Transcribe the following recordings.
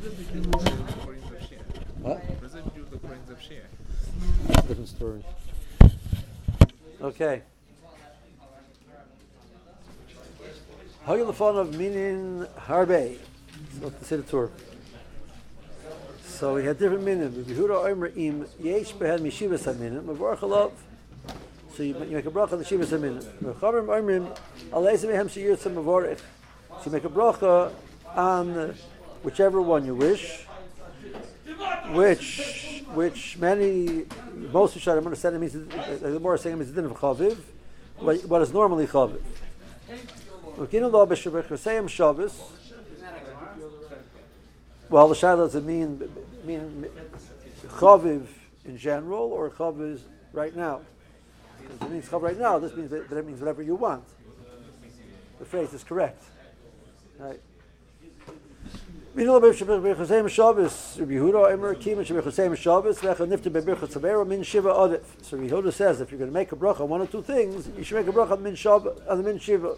What? Different story. Okay. How you the fun of meaning harbe? Let's say the tour. So we had different minim. So you make a bracha on the shivas minim. So you make a bracha on whichever one you wish. Which most Rishonim understand it means the more saying it means the din of chaviv, what is normally chaviv. Well, the shayla does it mean chaviv in general or chaviv right now? If it means chaviv right now, this means that it means whatever you want. The phrase is correct, right? So Yehuda says if you're going to make a bracha on one or two things, you should make a bracha on the min shiva.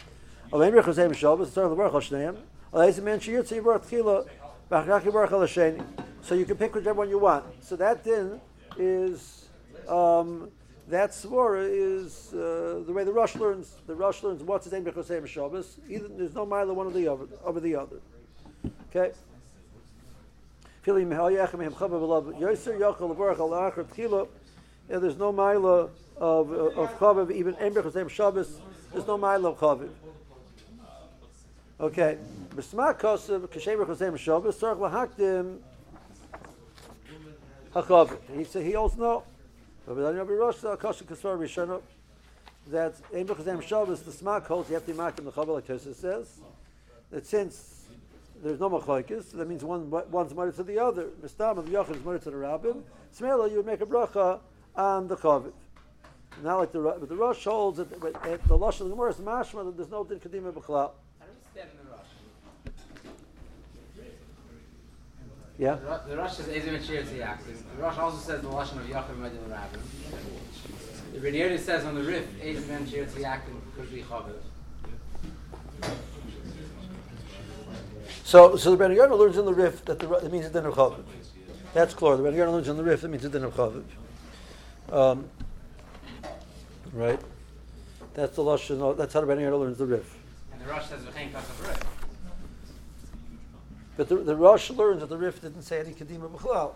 So you can pick whichever one you want. So that din is that svara is the way the Rosh learns. The Rosh learns what's his name b'chosei Shabbos. Either there's no mila one or the other over the other. Okay. There's no mila of chaviv even em b'chosei Shabbos. There's no mila of chaviv. Okay. B'smak kosev k'shem b'chosei Shabbos tzarich lahakdim hachaviv. He also know. That Ein B'Chazem Shabbos, the Smak holds, you have to be making the Chavel, like Tosis says, that since there's no Machlokes, that means one's married to the other. Mistam of Yochid is married to the Rabbim. Smela, you would make a bracha on the Chaviv. Not like the Rosh holds, that the Lush of the Gemara is mashma, that there's no Din Kadima B'Chlal. Yeah. The Rosh says Ezim and Shir Tziyak. The Rosh also says the Lashon of Yaakov Medin Rabbim. The Ben Yehuda says on the Rif Ezim and Shir Tziyak Kushli Chaviv. So the Ben Yehuda learns in the Rif that it means a din of Chaviv. That's clear. The Ben Yehuda learns in the Rif that means a din of Chaviv. Right. That's the Lashon. That's how the Ben Yehuda learns the Rif. And the Rosh says V'chein Kasav Rif. But the Rosh learns that the Rif didn't say any Kedima B'chlal.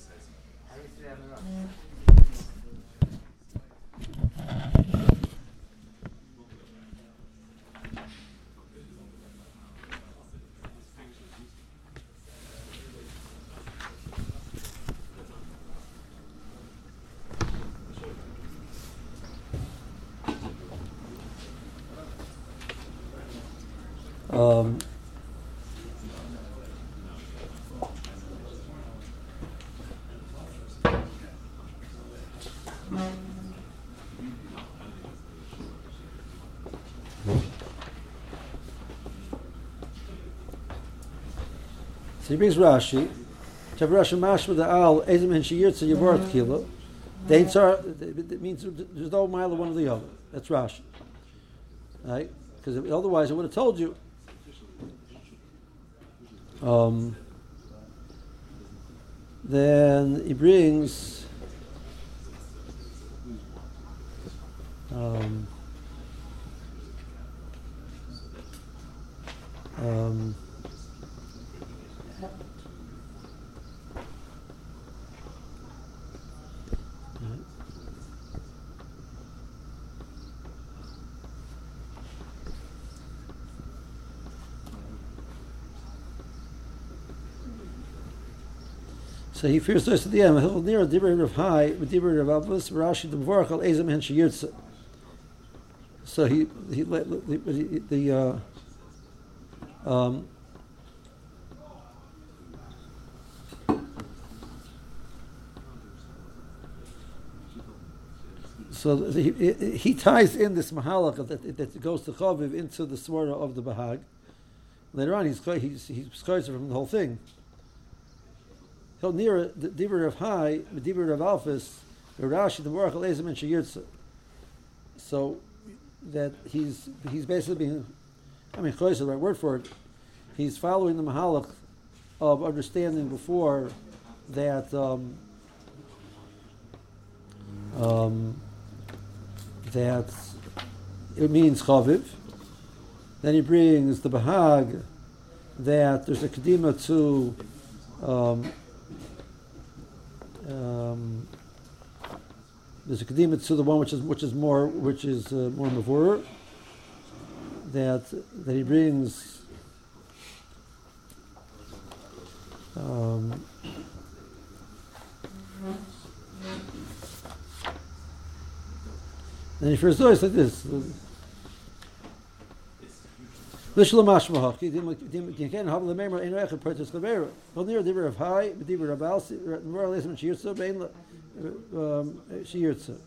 So he brings Rashi. Rashi mashma the al ezim and sheyirtza yavort kilo. It means there's no mile of one or the other. That's Rashi, right? Because otherwise I would have told you. Then he brings. So he fears this at the end. He'll near Dibur of High, with Dibur of Avos, Rashi the Vorachal Ezem and Shiyirtza. So he ties in this mahalach that goes to Chaviv into the swara of the Bahag. Later on, he's closer from the whole thing. He'll near the Dibur of High, the Dibur of Alphas, Rashi the Vorachal Ezem and Shiyirtza. So that he's basically being, close is the right word for it. He's following the mahalach of understanding before that that it means chaviv. Then he brings the bahag that there's a kedima to there's a kedima to the one which is more mavur. That he brings and he first does like this. Lishla mashmahak. You can't have the memory in echad purchase levera. Well, near the river of high, but the river of alsi, more or less when shiyurtza, bein shiyurtza.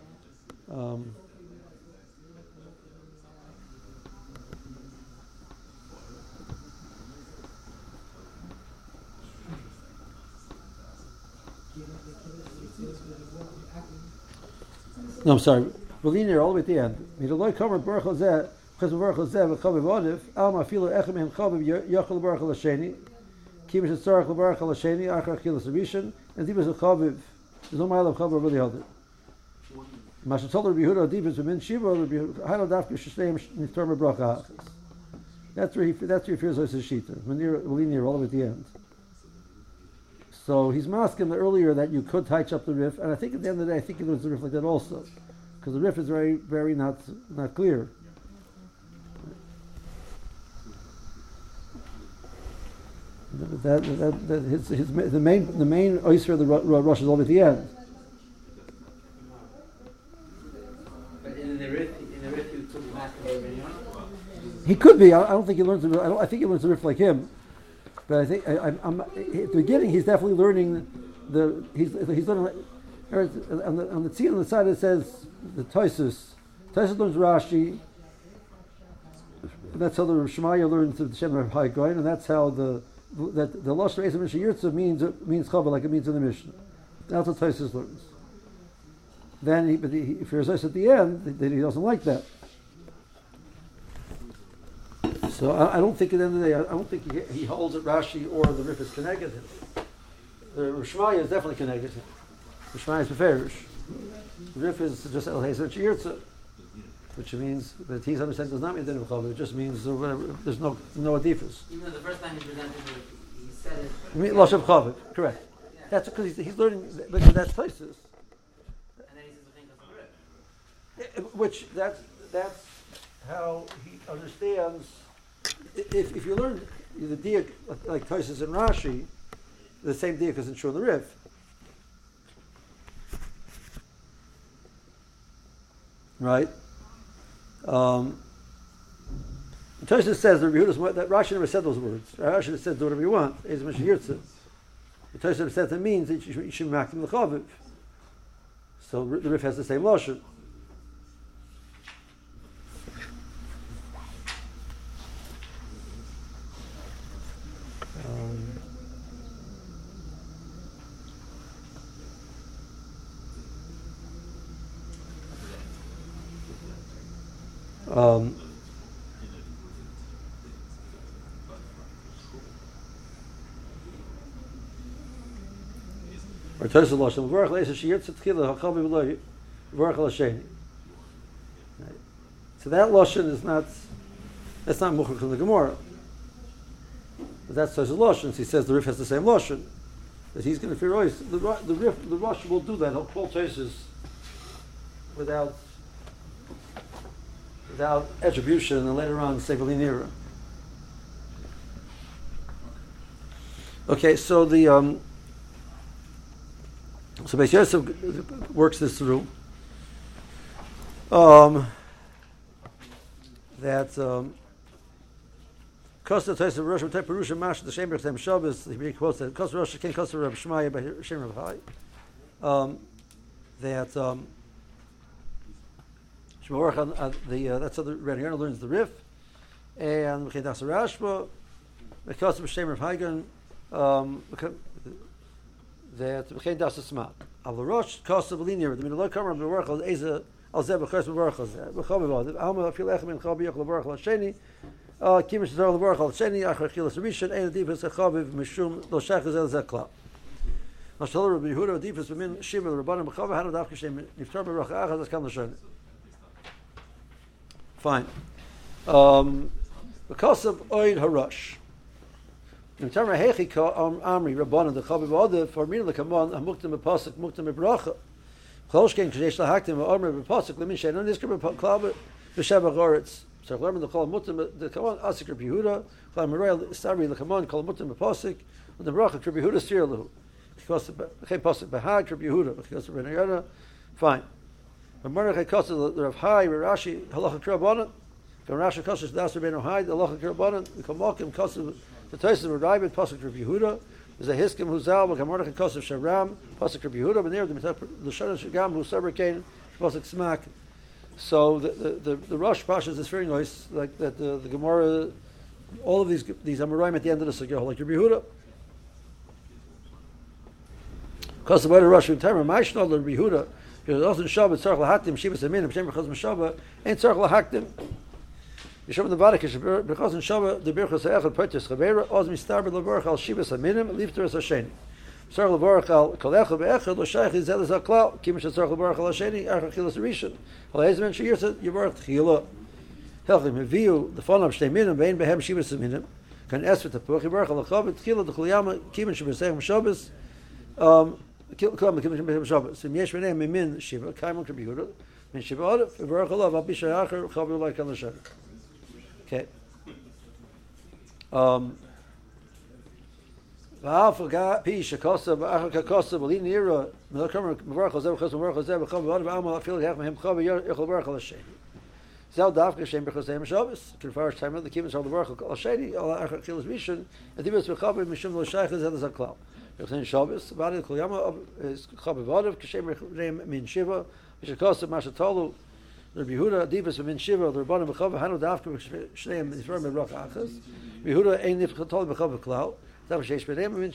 No, I'm sorry. We're linear all the way at the end. Midoloi kamer baruch hazeh, because baruch hazeh v'chaviv odif, alma filu echem en chaviv yochel baruch l'sheni, kimish etzarach l'baruch l'sheni, achar chilas rishon, and dibas l'chaviv. There's no mile of chaviv over the other. Masha told Rabbi Yehuda dibas v'min shiva, Rabbi Yehuda dafka shesneim niftar mebracha achas. That's where he fears us as shita. We're linear all the way at the end. So he's masking earlier that you could touch up the riff, and I think at the end of the day, I think he learns the riff like that also, because the riff is very, very not clear. The main oyster of the rush is all at the end. But in the riff, you could mask the He could be. I don't think he learns. I think he learns the riff like him. But I think I'm at the beginning. He's definitely learning he's learning on the tzia on the side. It says the Tosfos learns Rashi. That's how the Shemaya learns the Shem of High Goin, and that's how the Lashon Eizem Shiyurtza means Chava like it means in the Mishnah. That's what Tosfos learns. Then he fears us at the end that he doesn't like that. So I don't think at the end of the day, I don't think he holds that Rashi or the Rif is connected. The Shmaya is definitely connected. The Shmaya is Beferish. The Rif is just El Hezer Shiyurtza, which means that he's understanding does not mean Din Chav. It just means there's no adifus. Even though the first time he presented it, he said it. You mean Lashon Chav, correct. Yeah. That's because he's learning, because that's places. And then he says the thing of the Rif. Which that's how he understands. If you learn the diak like Tosfos and Rashi, the same diak isn't true in the Rif. Right? Tosfos says that Rashi never said those words. Rashi just said do whatever you want. Tosfos says that means that you should make him the chaviv. So the Rif has the same lashon. Or Tosfos lashon v'varach leisa shiyurtza tchila hakavi v'lo v'varach l'sheni. So that lashon is not muchach from the Gemara. But that's Tosfos lashon. So he says the Rif has the same lashon. That he's going to fear always. The Rosh will do that. He'll call Tosfos without attribution, and later on say v'linira. Okay, so the so Beis Yosef works this through. That Kosta Tosfos Rosh V'Tei Perusha Mash the Shem B'Chem Shabbos. He quotes that Kosta Rosh Ken Kosta Reb Shmaya by Shem Reb Hai. That that's how the Rebbe Yonah learns the Rif, and Mechedas Rashba, Mechedas B'Shem Rav Hagen, that Mechedas Smat. Al Rosh Kosta B'Linir, the Minulay Kamer B'Varach Al Zeh B'Chos B'Varach Al Zeh B'Chav B'Vad Alma Afil Echem In Chav B'Yoch L'Varach Al Sheni Kimin Shazar Levarach al Sheni Achar Chilas Rishon Ein Adifas Chaviv Mishum Lo Shachas El Zakla. Mashal Rabbi Yehuda Adifas B'min Shimon Rabbanim B'Chava Hanu Dafka Shem Niftar B'Rach Achaz Das Kam L'Shani. Fine. Because of Oid Harash. Niftar Hechi Ka Amri Rabbanim the Chaviv Ode for Mina L'Kamon Hamuktim B'Pasuk Muktim B'Bracha. Cholshkein Kadesh Lahaktim V'Amri B'Pasuk L'Min Shein Non Niskar B'Klav B'Sheva Goretz. So learn the Kol Mutim the Kaman Asik Rabbi Yehuda, Kol Merel Sari the Kaman Kol Mutim Pasik, and the Bracha Rabbi Yehuda Sirlu. Because the Pasik Bahag Rabbi Yehuda, because the Benayana, fine. But Mordechai Kosa the Rav Hai Rashi Halacha Krabbanan, from Rashi Kosa Das Rabbi Hai the Halacha Krabbanan, the Kamalkim Kosa the Taisis of Rabbi Pasik Rabbi Yehuda. There's a Hiskim Huzal, but Mordechai Kosa Sharam Pasik Rabbi Yehuda, but there the Shana Shagam who Sabrakain Pasik Smak. So the Rosh Pashas is very nice, like that the Gemara, all of these Amoraim at the end of the Sugya, like Rabbi Yehuda. Because the way the Rosh Hashanah, Ma'ishnod Rabbi Yehuda, because also in Shabbat Tzarech Lahaktim Shivas Aminim B'Shem B'Chaz M'Shabbat ain't Tzarech Lahaktim. Yishav the Vadik because in Shabbat the Birchas Ha'echad Purchase Chavera Oz Mistarber Levarach Al Shivas Aminim Leif Teres Hasheni. Tzarech Levarach Al Kolecha Be'echad Lo Shaykh Yizel Ez HaKlal Kim Tzarech Levarach Al Hasheni Archa Chilas Rishon. Al Hezman Shir said Yivarach Tchila. Helchim Meviu the Fon of Shtei Minim Bein Behem Shivas Aminim Kan Es V'Tapuch Yivarach Al Chav Tchila the Choliyama Kim Shivasei Shabbos Klam Kim Shivasei Shabbos Im Yesh B'nei Mimin Shiva Kaimon Rabbi Yehuda Min Shiva Adif Yivarach Alav Al Bishar Acher Chav Yulai Kan L'Shem. Okay. V'afagah pi shekosa v'achar kakosa v'lin nira melakamer mevarach hazev chas mevarach hazev v'chav v'ad v'amal afil yach mehem chav v'yachol v'arach al Hasheni. Zel davka shem b'chosem Shabbos k'lfarish time of the kibbutz al v'arach al Hasheni al achar chilas rishon adibus v'chav mishum lo shayach zel zaklav. B'chosem Shabbos v'ad kol yama is chav v'adav k'shem reim min shiva v'shekosa mashatolu Rabbi Yehuda adibus min shiva the rabbanim v'chav hanu davka shneim nifar mevarach achas Yehuda ein nifchatol v'chav v'klal. Okay, so we pass like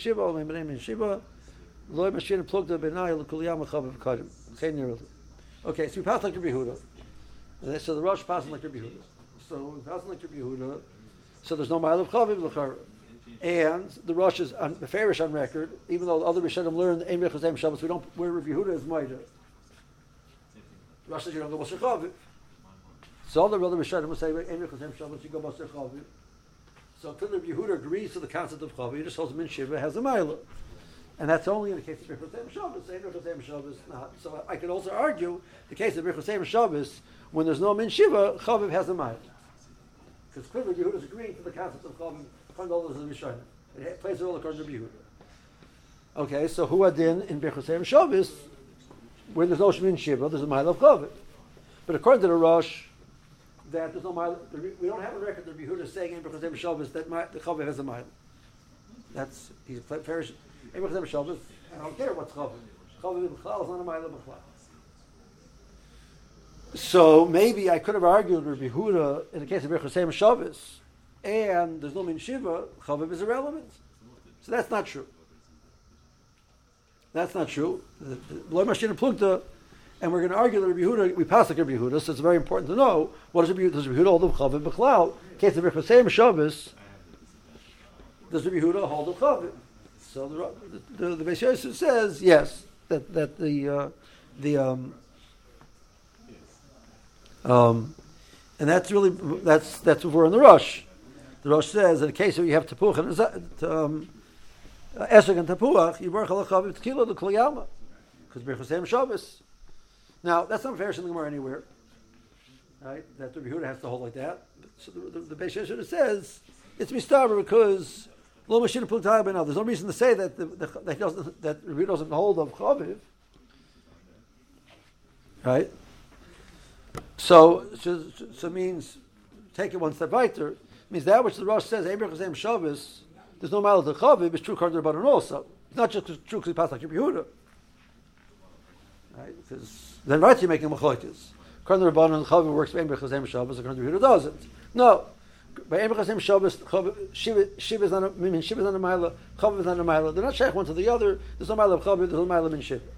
Rabbi Yehuda. So the Rosh passing like Rabbi Yehuda. So we pass like Rabbi Yehuda. So there's no mile of Chaviv l'chara. And the Rosh is fairish on record, even though the other Rishonim learned Ein Rechazem Shabbos, we don't where Rabbi Yehuda is Maida. Rosh says you don't go Basar Chaviv. So all the other Rishonim will say Ein Rechazem Shabbos, you go Basar Chaviv. So until Rabbi Yehuda agrees to the concept of Chaviv, he just holds Min Shiva has a Mila. And that's only in the case of Birchosem Shabbos. Birchosem Shabbos not. So I could also argue the case of Birchosem Shabbos, when there's no Min Shiva, Chaviv has a Mila. Because clearly Yehuda is agreeing to the concept of Chaviv, according to all those Rishonim. It plays a role according to Rabbi Yehuda. Okay, so who adin in Birchosem Shabbos, where there's no Min Shiva, there's a Mila of Chaviv. But according to the Rosh, that there's no mile. We don't have a record of Yehuda saying in Birchosem Shabbos that the Chaviv has a mile. That's he's fairish. In Birchosem Shabbos, I don't care what's Chaviv. Chaviv b'chlal is not a mile b'chlal. So maybe I could have argued with Rabbi Yehuda in the case of Birchosem Shabbos, and there's no Min Shiva. Chaviv is irrelevant. So that's not true. That's not true. Lo Mashin Plugta. And we're going to argue that Rabbi Yehuda, we pass like Rabbi Yehuda, so it's very important to know what does Rabbi Yehuda hold of Chaviv b'chlal. In case of Birchosem Shabbos, does Rabbi Yehuda hold of Chaviv? So the Beis Yosef says yes, that and that's really that's what we're in the Rosh. The Rosh says in the case where you have Tapuach and Esrog and Tapuach, you work al Chaviv T'kila the Kliyama because Birchosem Shabbos. Now, that's not fair in the Gemara anywhere, right? That Rabbi Yehuda has to hold like that. So the Beis Yosef says it's mistaber because lo mashina plutay ben. There's no reason to say that that Rabbi Yehuda doesn't hold of Chaviv, right? So means take it one step weiter. Means that which the Rosh says Ein Birchosem Shabbos, there's no matter to Chaviv. It's true according to the Rabbanan also. It's not just true because he passed like Rabbi Yehuda. Right? Because then right you're making machlokes. According to the Rabbanan, Chaviv works by Ein Birchosem Shabbos, according to Yehuda doesn't. No. By Ein Birchosem Shabbos, Shiva is not a Min Shiva is not a Mila, Chaviv is not a Mila. They're not shaykh one to the other. There's no Mila of Chaviv, there's no Mila Min Shiva.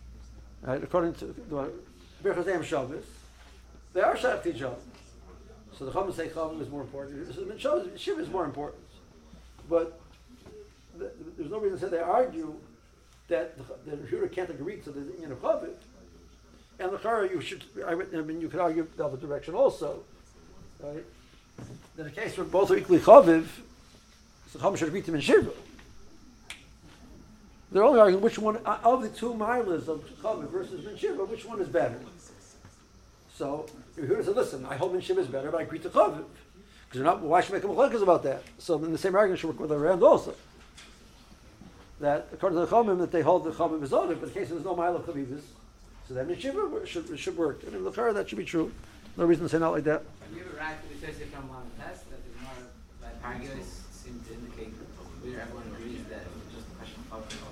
Right? According to the Birchosem Shabbos, they are shaykh to each other. So the Chum say Chum is more important. So the Shiva is more important. But there's no reason to say they argue that the Yehuda can't agree to the Inyan of Chaviv. And the Chara, you could argue the other direction also. Right? In a case where both are equally Chaviv, so Chum should agree to Min Shiva. They're only arguing which one of the two milas of Chaviv versus Min Shiva, which one is better. So Yehuda said, listen, I hold Min Shiva is better, but I agree to Chaviv. Because why should we make a machlokas about that? So then the same argument should work with the Rand also. That according to the Chachamim, that they hold the Chaviv is Odev, but in case there's no mile of Chavivis, so then Min Shiva should work. I mean, the Chara, that should be true. No reason to say not like that. You have a right to say from one test that is more like Paragos seem to indicate where everyone agrees that it's just a question of Chaviv.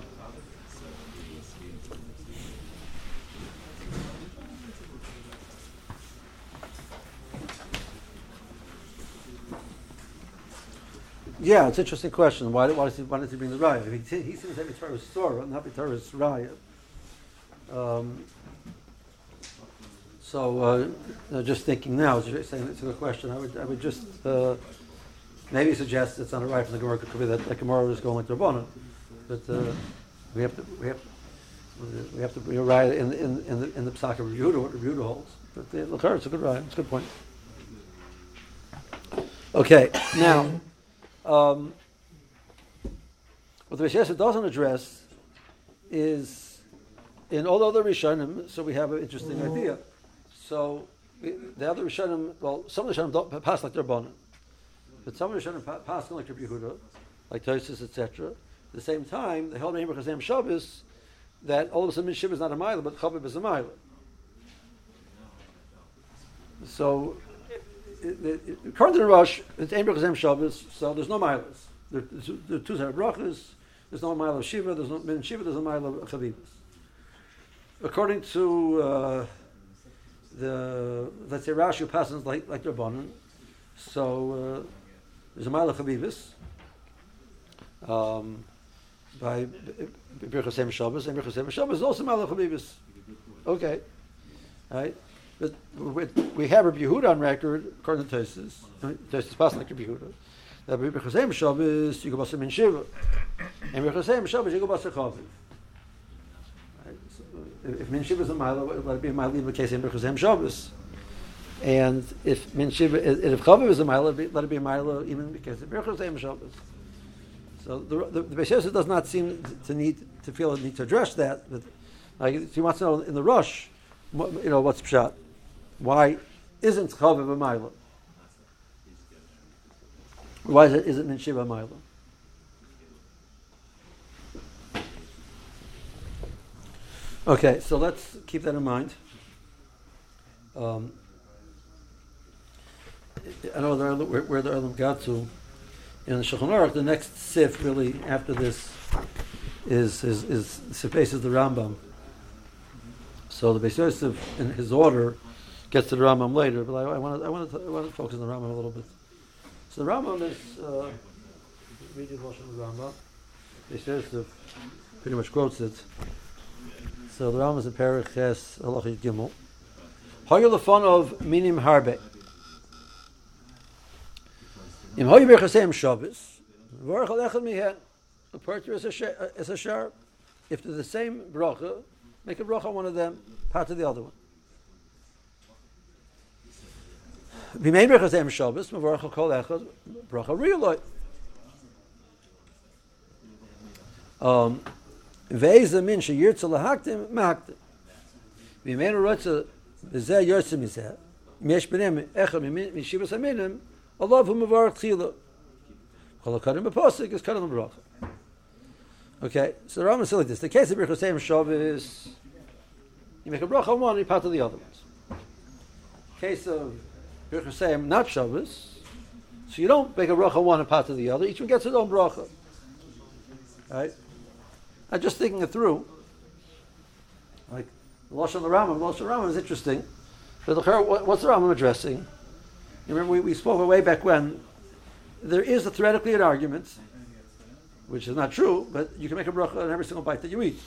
Yeah, it's an interesting question. Why does he bring the raya? I mean, he seems to have Torah's Torah, not Torah's raya. Just thinking now, saying it's a good question. I would just maybe suggest it's not a raya from the Gemara. It could be that the Gemara is going like the Rabbanan, but we have to bring a raya in the Pesach of Yehuda, what Yehuda holds. But the Lachar, it's a good raya. It's a good point. Okay, now. What the Beis doesn't address is in all other Rishonim, so we have an interesting idea. So the other Rishonim, well, some of the Rishonim don't pass like their Rabbanan, but some of the Rishonim pass like Rabbi Yehuda, like Tosfos, etc. At the same time, they hold Meimar Chazam Shabbos that all of a sudden Shiva is not a mile, but Chaviv is a mile. So according to the Rosh, it's Ein B'Chazem Shabbos, so there's no milas. There are two separate brachas. There's no mile of Shiva. There's no Min Shiva. There's no mile of Chavivas. According to let's say Rashi passes like Rabbanan, so there's a mile of Chavivas by B'Chazem Shabbos, and B'Chazem Shabbos is also mile of Chavivas. Okay, right. But we have Rabbi Yehuda on record, according to Tosfos, Tosfos passed like Rabbi Yehuda, that Rabbi Chazem Shabbos you go b'aseh Min Shiva, and Rabbi Chazem Shabbos you go b'aseh Chaviv. If Min Shiva is a mile, let it be a mile in the case of Rabbi Chazem Shabbos. And if Min Shiva, if Chaviv is a mile, let it be a mile even in the case of Rabbi Chazem Shabbos. So the Beis Yosef does not seem to feel a need to address that. But like, if he wants to know in the Rosh, what's pshat? Why isn't Chaviv a Maila? Why is it Min Shiva a Maila? Okay, so let's keep that in mind. I know where the Erlim got to. In the Shulchan Aruch, the next sif really after this is faces the Rambam. So the Beis Yosef, in his order, gets to the Rambam later, but I want to focus on the Rambam a little bit. So the Rambam is reading the Rambam. Beis Yosef pretty much quotes it. So the Rambam is in Perek Ches Halacha Gimel. Hoyel lefon of minim harbe. Im hoy b'chasem Shabbos, v'orach alechad mihen. The parter is a sharp. If they're the same bracha, make a bracha on one of them, part of the other one. B'mein b'chasem Shabbos, v'orach kol echad bracha riyoloi. Ve'ez min sheyirtza lahaktim mahaktim. B'mein rotza b'zeh yotza mizeh. Mesh b'nem echad mishivas aminim. Allah who mevarach tchila. Kol hakarim b'posik is karim bracha. Okay, so the Rambam says like this: the case of B'chasem Shabbos, you make a bracha on one, and you part of the other ones. Case of B'chasem not Shabbos, so you don't make a bracha on one and part of the other. Each one gets its own bracha. Right? I'm just thinking it through. Like the Lashon of the Rambam is interesting. But what's the Rambam addressing? You remember we spoke way back when. There is theoretically an argument, which is not true, but you can make a bracha on every single bite that you eat.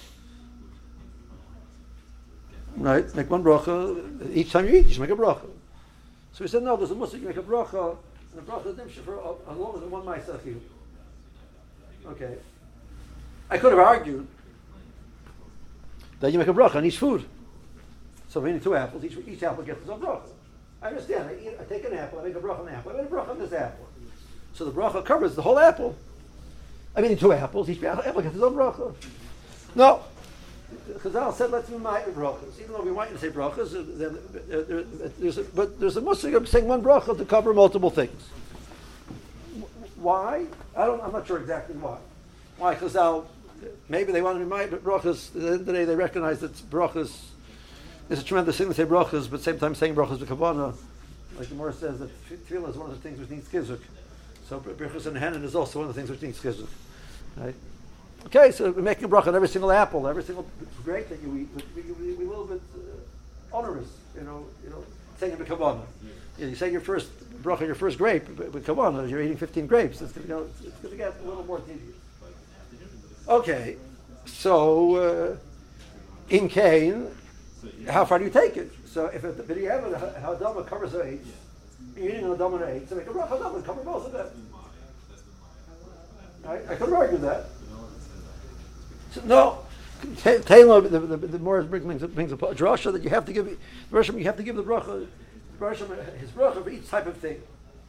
Right? Make one bracha each time you eat. You should make a bracha. So we said, no, there's a musik, you make a bracha, and a bracha is dimsha for as long as one ma'aseh chiyuv. Okay. I could have argued that you make a bracha on each food. So if we need 2 apples, each apple gets its own bracha. I understand. I take an apple, I make a bracha on the apple, I make a bracha on this apple. So the bracha covers the whole apple. I mean, 2 apples, each apple gets its own bracha. No. Chazal said, let's be ma'at brachas. Even though we want you to say brachas, there's a musik of saying one bracha to cover multiple things. Why? I'm not sure exactly why. Why Chazal, maybe they want to be ma'at brachas. At the end of the day, they recognize that brachas is a tremendous thing to say brachas, but at the same time saying brachas with kavanah. Like the Gemara says that tefillah is one of the things which needs chizuk. So brachas and Hanan is also one of the things which needs chizuk. Right? Okay, so we're making a bracha on every single apple, every single grape that you eat, but we a little bit onerous, saying it with kavanah. You say your first bracha, your first grape with kavanah, you're eating 15 grapes. It's going to get a little more tedious. Okay, so in Cain, how far do you take it? So if a hadama covers 8, you're eating an hadama 8, so make a bracha hadama and cover both of them. I could argue that. So, no, Taylor, the Morris brings a drasha that you have to give the bracha, his bracha for each type of thing.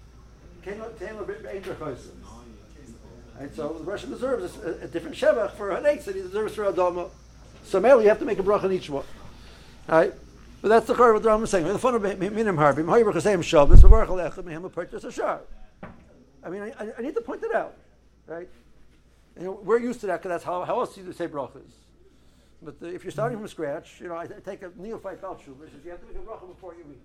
Right, so the Russian deserves a different shevach for an eitz that he deserves for Adama. So mainly you have to make a bracha on each one. Right? But that's the core of what the Rambam is saying. The fun of minim harbim, how you say Shabbos, v'varach alechem, mehem purchase a shar. I mean, I need to point it out, right? We're used to that because that's how else do you say brachas. But if you're starting from scratch, I take a neophyte Baal Tshuva, says you have to make a bracha before you eat.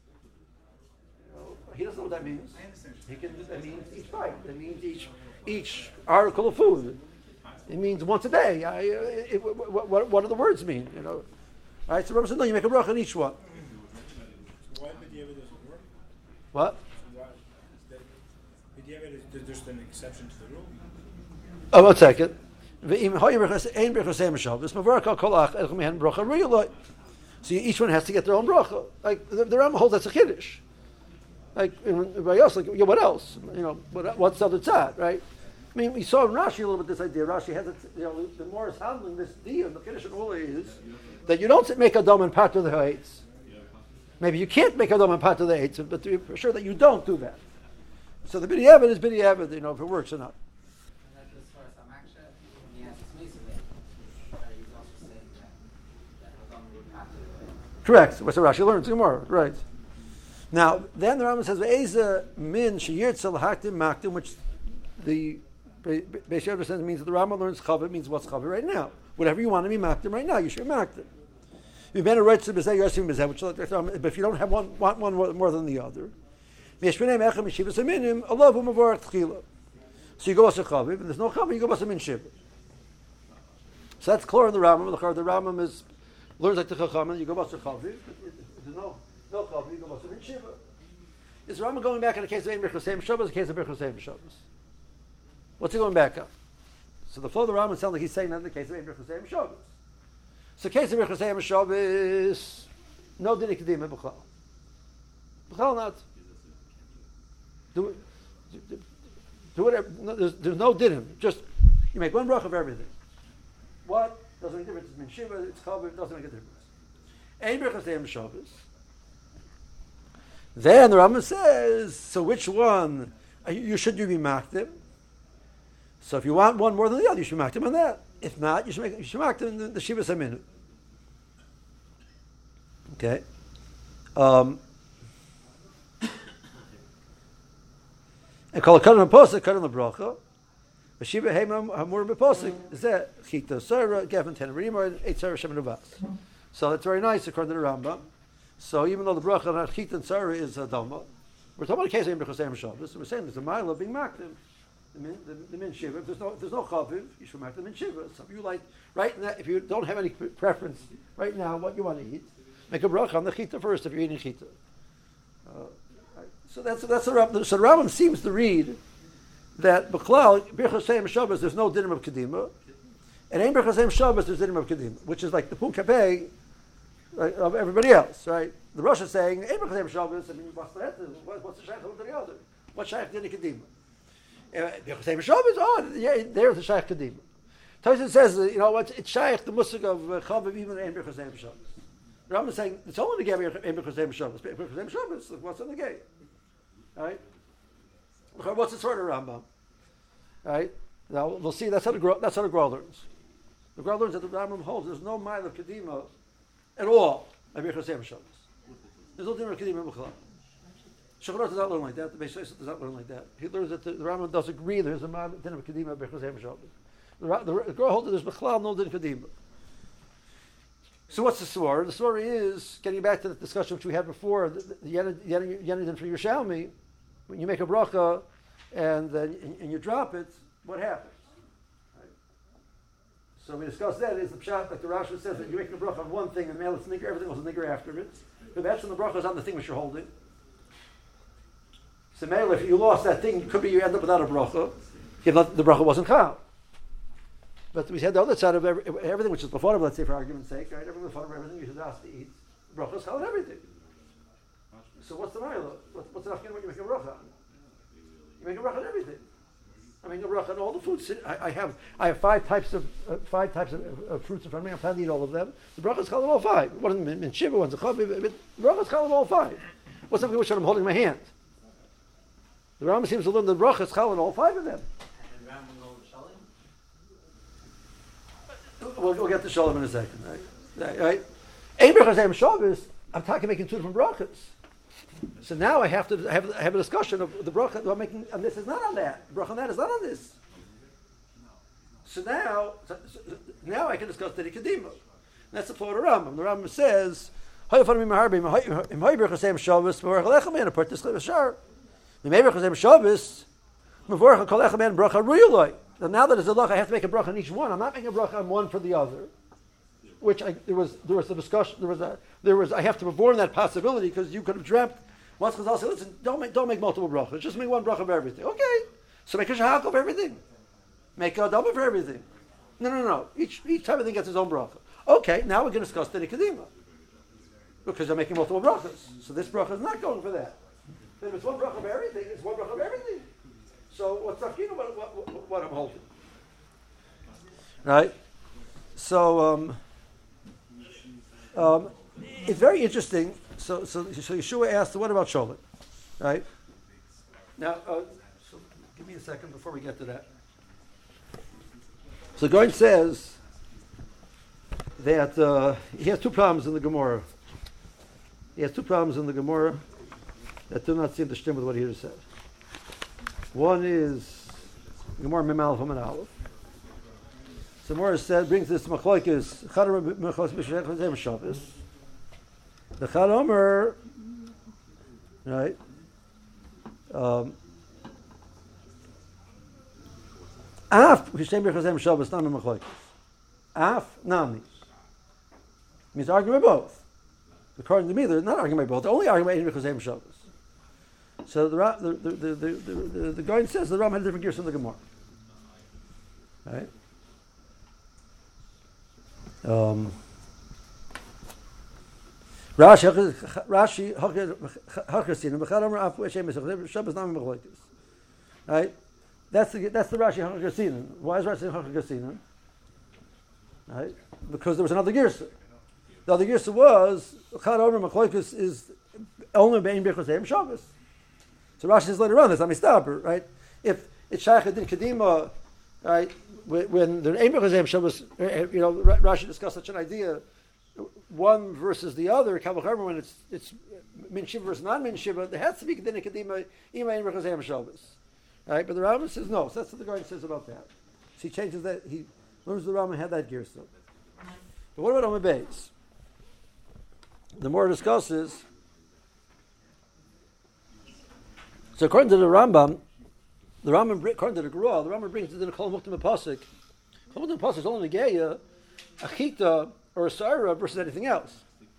He doesn't know what that means. I understand. That means each bite. That means each article of food. It means once a day. What do the words mean? All right. So Rabbi said, no, you make a bracha on each one. So why B'diavad doesn't work? What? So why B'diavad is just an exception to the rule? Oh, 1 second. So each one has to get their own bracha. Like the Rambam holds that's a kiddush. Like everybody else, what else? What's the other tzad, right? I mean, we saw in Rashi a little bit this idea. Rashi has the more is handling this deal. The kiddush rule is that you don't make a dom and pat to the ha'etz. Maybe you can't make a dom and pat to the ha'etz, but to be sure that you don't do that. So the b'diavad is b'diavad, if it works or not. Correct. What's the Rashi learns tomorrow, right? Now, then the Rambam says, "Ve'eza min sheyirtzel haktim maktim," which the Beis Yosef says means that the Rambam learns chavit means what's chavit right now. Whatever you want to be maktim right now, you should be maktim. But if you don't have want one more than the other, so you go as a chavit, and there's no chavit, you go as a min shiva. So that's clear in the Rambam. The Rambam learns like the Chachamim, you go b'asar chavit. There's no chavit, you go b'asar min shiva. Is Rambam going back in the case of Ein Birchosei Shabbos, the case of Birchosei Shabbos? What's he going back on? So the flow of the Rambam sounds like he's saying that in the case of Ein Birchosei Shabbos. So the case of Birchosei Shabbos, no din ikdima b'chal. B'chal not. Do whatever. No, there's no dinim. Just you make one bracha of everything. What? Doesn't make a difference. It's min shiva, it's covered, doesn't make a difference. Ein Birchosei Shabbos. Then the Rambam says, so which one should you be makdim? So if you want one more than the other, you should be makdim on that. If not, you should makdim the Shiva Saminu. Okay. And call a kadam posik, kadam lebracha. Shiva heimam hamur beposik is that chita sarah gavin ten rimor eight sarah shemen uvas. So it's very nice according to the Rambam. So even though the bracha on chita and sarah is a dama, we're talking about a case of Birchosei Shabbos. So we're saying there's a mile of being makdim the min shiva. If there's no chaviv, you should makdim min shiva. So if you like right now, if you don't have any preference right now what you want to eat, make a bracha on the chita first if you're eating chita. So that's the Rambam. So the Rambam seems to read that b'chlal Birchosei Shabbos there's no dinim of kedima, and Ein Birchosei Shabbos there's dinim of kedima, which is like the punkabei right, of everybody else, right? The Rosh is saying, Abraham Shabbos, I mean, what's the shaykh to the other? What shaykh did Kedima? Abraham Shabbos, oh, yeah, there's the shaykh Kedima. Tyson says, you know what, it's shaykh, the musik of Chavav, even Abraham Shabbos. The Rambam is saying, it's only the gay Abraham Shabbos. Abraham Shabbos, what's in the gay? Right? What's the sort of Rambam? Right? Now, we'll see, that's how the Gra learns. The Gra learns that the Rambam holds, there's no mile of Kedima at all. There's no din of Kedima B'chalal. Shulchan does not learn like that. The Beis Yosef does not learn like that. He learns that the Rambam does agree there's a din of Kedima B'chazem Shabbos. The Gra holds that there's B'chalal no din of Kedima. So what's the sword? The sword is, getting back to the discussion which we had before, the Yenidin for Yerushalmi, when you make a bracha and you drop it, what happens? Right? So we discussed that is the pshat, like the Rashi says, that you make a bracha on one thing and now it's nigger, everything else is nigger after it. But that's when the bracha is on the thing which you're holding. So maybe if you lost that thing, it could be you end up without a bracha, if the bracha wasn't chal. But we had the other side of everything which is before, let's say for argument's sake, right? Everything before everything you should ask to eat. Bracha is chal on everything. So what's the ma'ila? What's the afghan when you make a bracha on? You make a bracha on everything. I make a bracha on all the foods. I have 5 types of fruits in front of me. I'm planning to eat all of them. The bracha is chal on all 5. One in shiva, one's a chavi. The bracha is chal on all 5. What's something which I'm holding in my hand? The Rambam seems to learn the bracha is chal on all 5 of them. We'll get to Shalom in a second, right? Abraham Shabbos, I'm talking making 2 different brachas. So now I have to have a discussion of the bracha I'm making, and this is not on that. The bracha on that is not on this. So now I can discuss the Kedima. That's the floor of the Rambam. The Rambam says, now that it's a luck, I have to make a bracha on each one. I'm not making a bracha on one for the other. Which there was a discussion. I have to perform that possibility because you could have dreamt. Once Chazal said, "Listen, don't make multiple brachas. Just make one bracha of everything." Okay, so make a shahak of everything. Make a double for everything. No. Each time everything gets its own bracha. Okay, now we're going to discuss the Kedima because I'm making multiple brachas. So this bracha is not going for that. But if it's one bracha of everything, it's one bracha of everything. So what's tafkinu what I'm holding? Right. So it's very interesting. So Yeshua asked, "What about Sholem?" Right. Now, so give me a second before we get to that. So Goin says that he has 2 problems in the Gemara. He has 2 problems in the Gemara that do not seem to stem with what he just said. One is Gemara Mem Aleph Amud Aleph. So Gemara said brings this machlokes Chadar Mechos B'Shem Shabbos. The Chad Omer, right? Af B'Shem B'Shem Shabbos Nami machlokes. Af Nami means arguing by both. According to me, they're not arguing by both. They're only arguing by B'Shem Shabbos. So the guy says the Ram had a different gears from the Gemara, right? Rashi right? That's the Rashi Hachasinan. Why is Rashi Hachasinan? Right? Because there was another girsa. The other girsa was Chad Omer Machlokes is only bein b'chosem Shabbos. So Rashi says later on, there's Amistaber, right? If it's Shaykh Din Kedima, right? When the Abraham Shabbos, Rashi discussed such an idea, one versus the other. Kavachar when it's min shiva versus non min shiva, there has to be Din Kedima Ima Abraham Shabbos, right? But the Rambam says no. So that's what the guy says about that. So he changes that. He learns the Rambam had that gear still. But what about Amud Beis? The more discusses. So according to the Rambam, according to the Gra, the Rambam brings it in a Kol Muktim Pasuk. Kol Muktim Pasuk is only Geya, a Chita, or a Sarah versus anything else.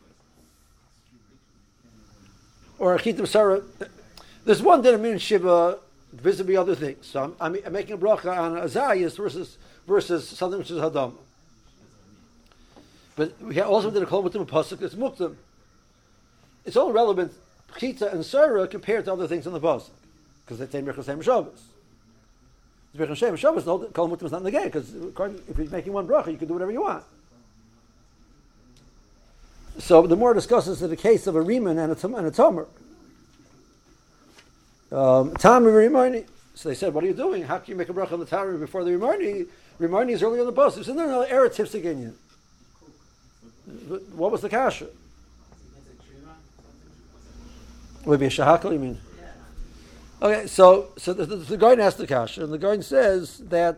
Or a Chita Sarah. There's one din of Min Shiva vis-a-vis other things. So I'm making a bracha on Azayas versus something which is Hadam. But we also did a kol mutim pasuk that's muktim. It's all relevant, Chita and Sarah, compared to other things in the pasuk, because they say Birchas Hashem Shabbos. Birchas Hashem Shabbos, no, kol mutim is not negay, because if you're making one bracha, you can do whatever you want. So the more discusses the case of a Riemann and a Tomer. Tamri Rimani. So they said, what are you doing? How can you make a bracha on the Tamri before the Rimani? Rimani is earlier in the pasuk. So no, error tips again. What was the kasha? Would be a shahakal, you mean? Yeah. Okay, so the guy asked the kasha, and the guy says that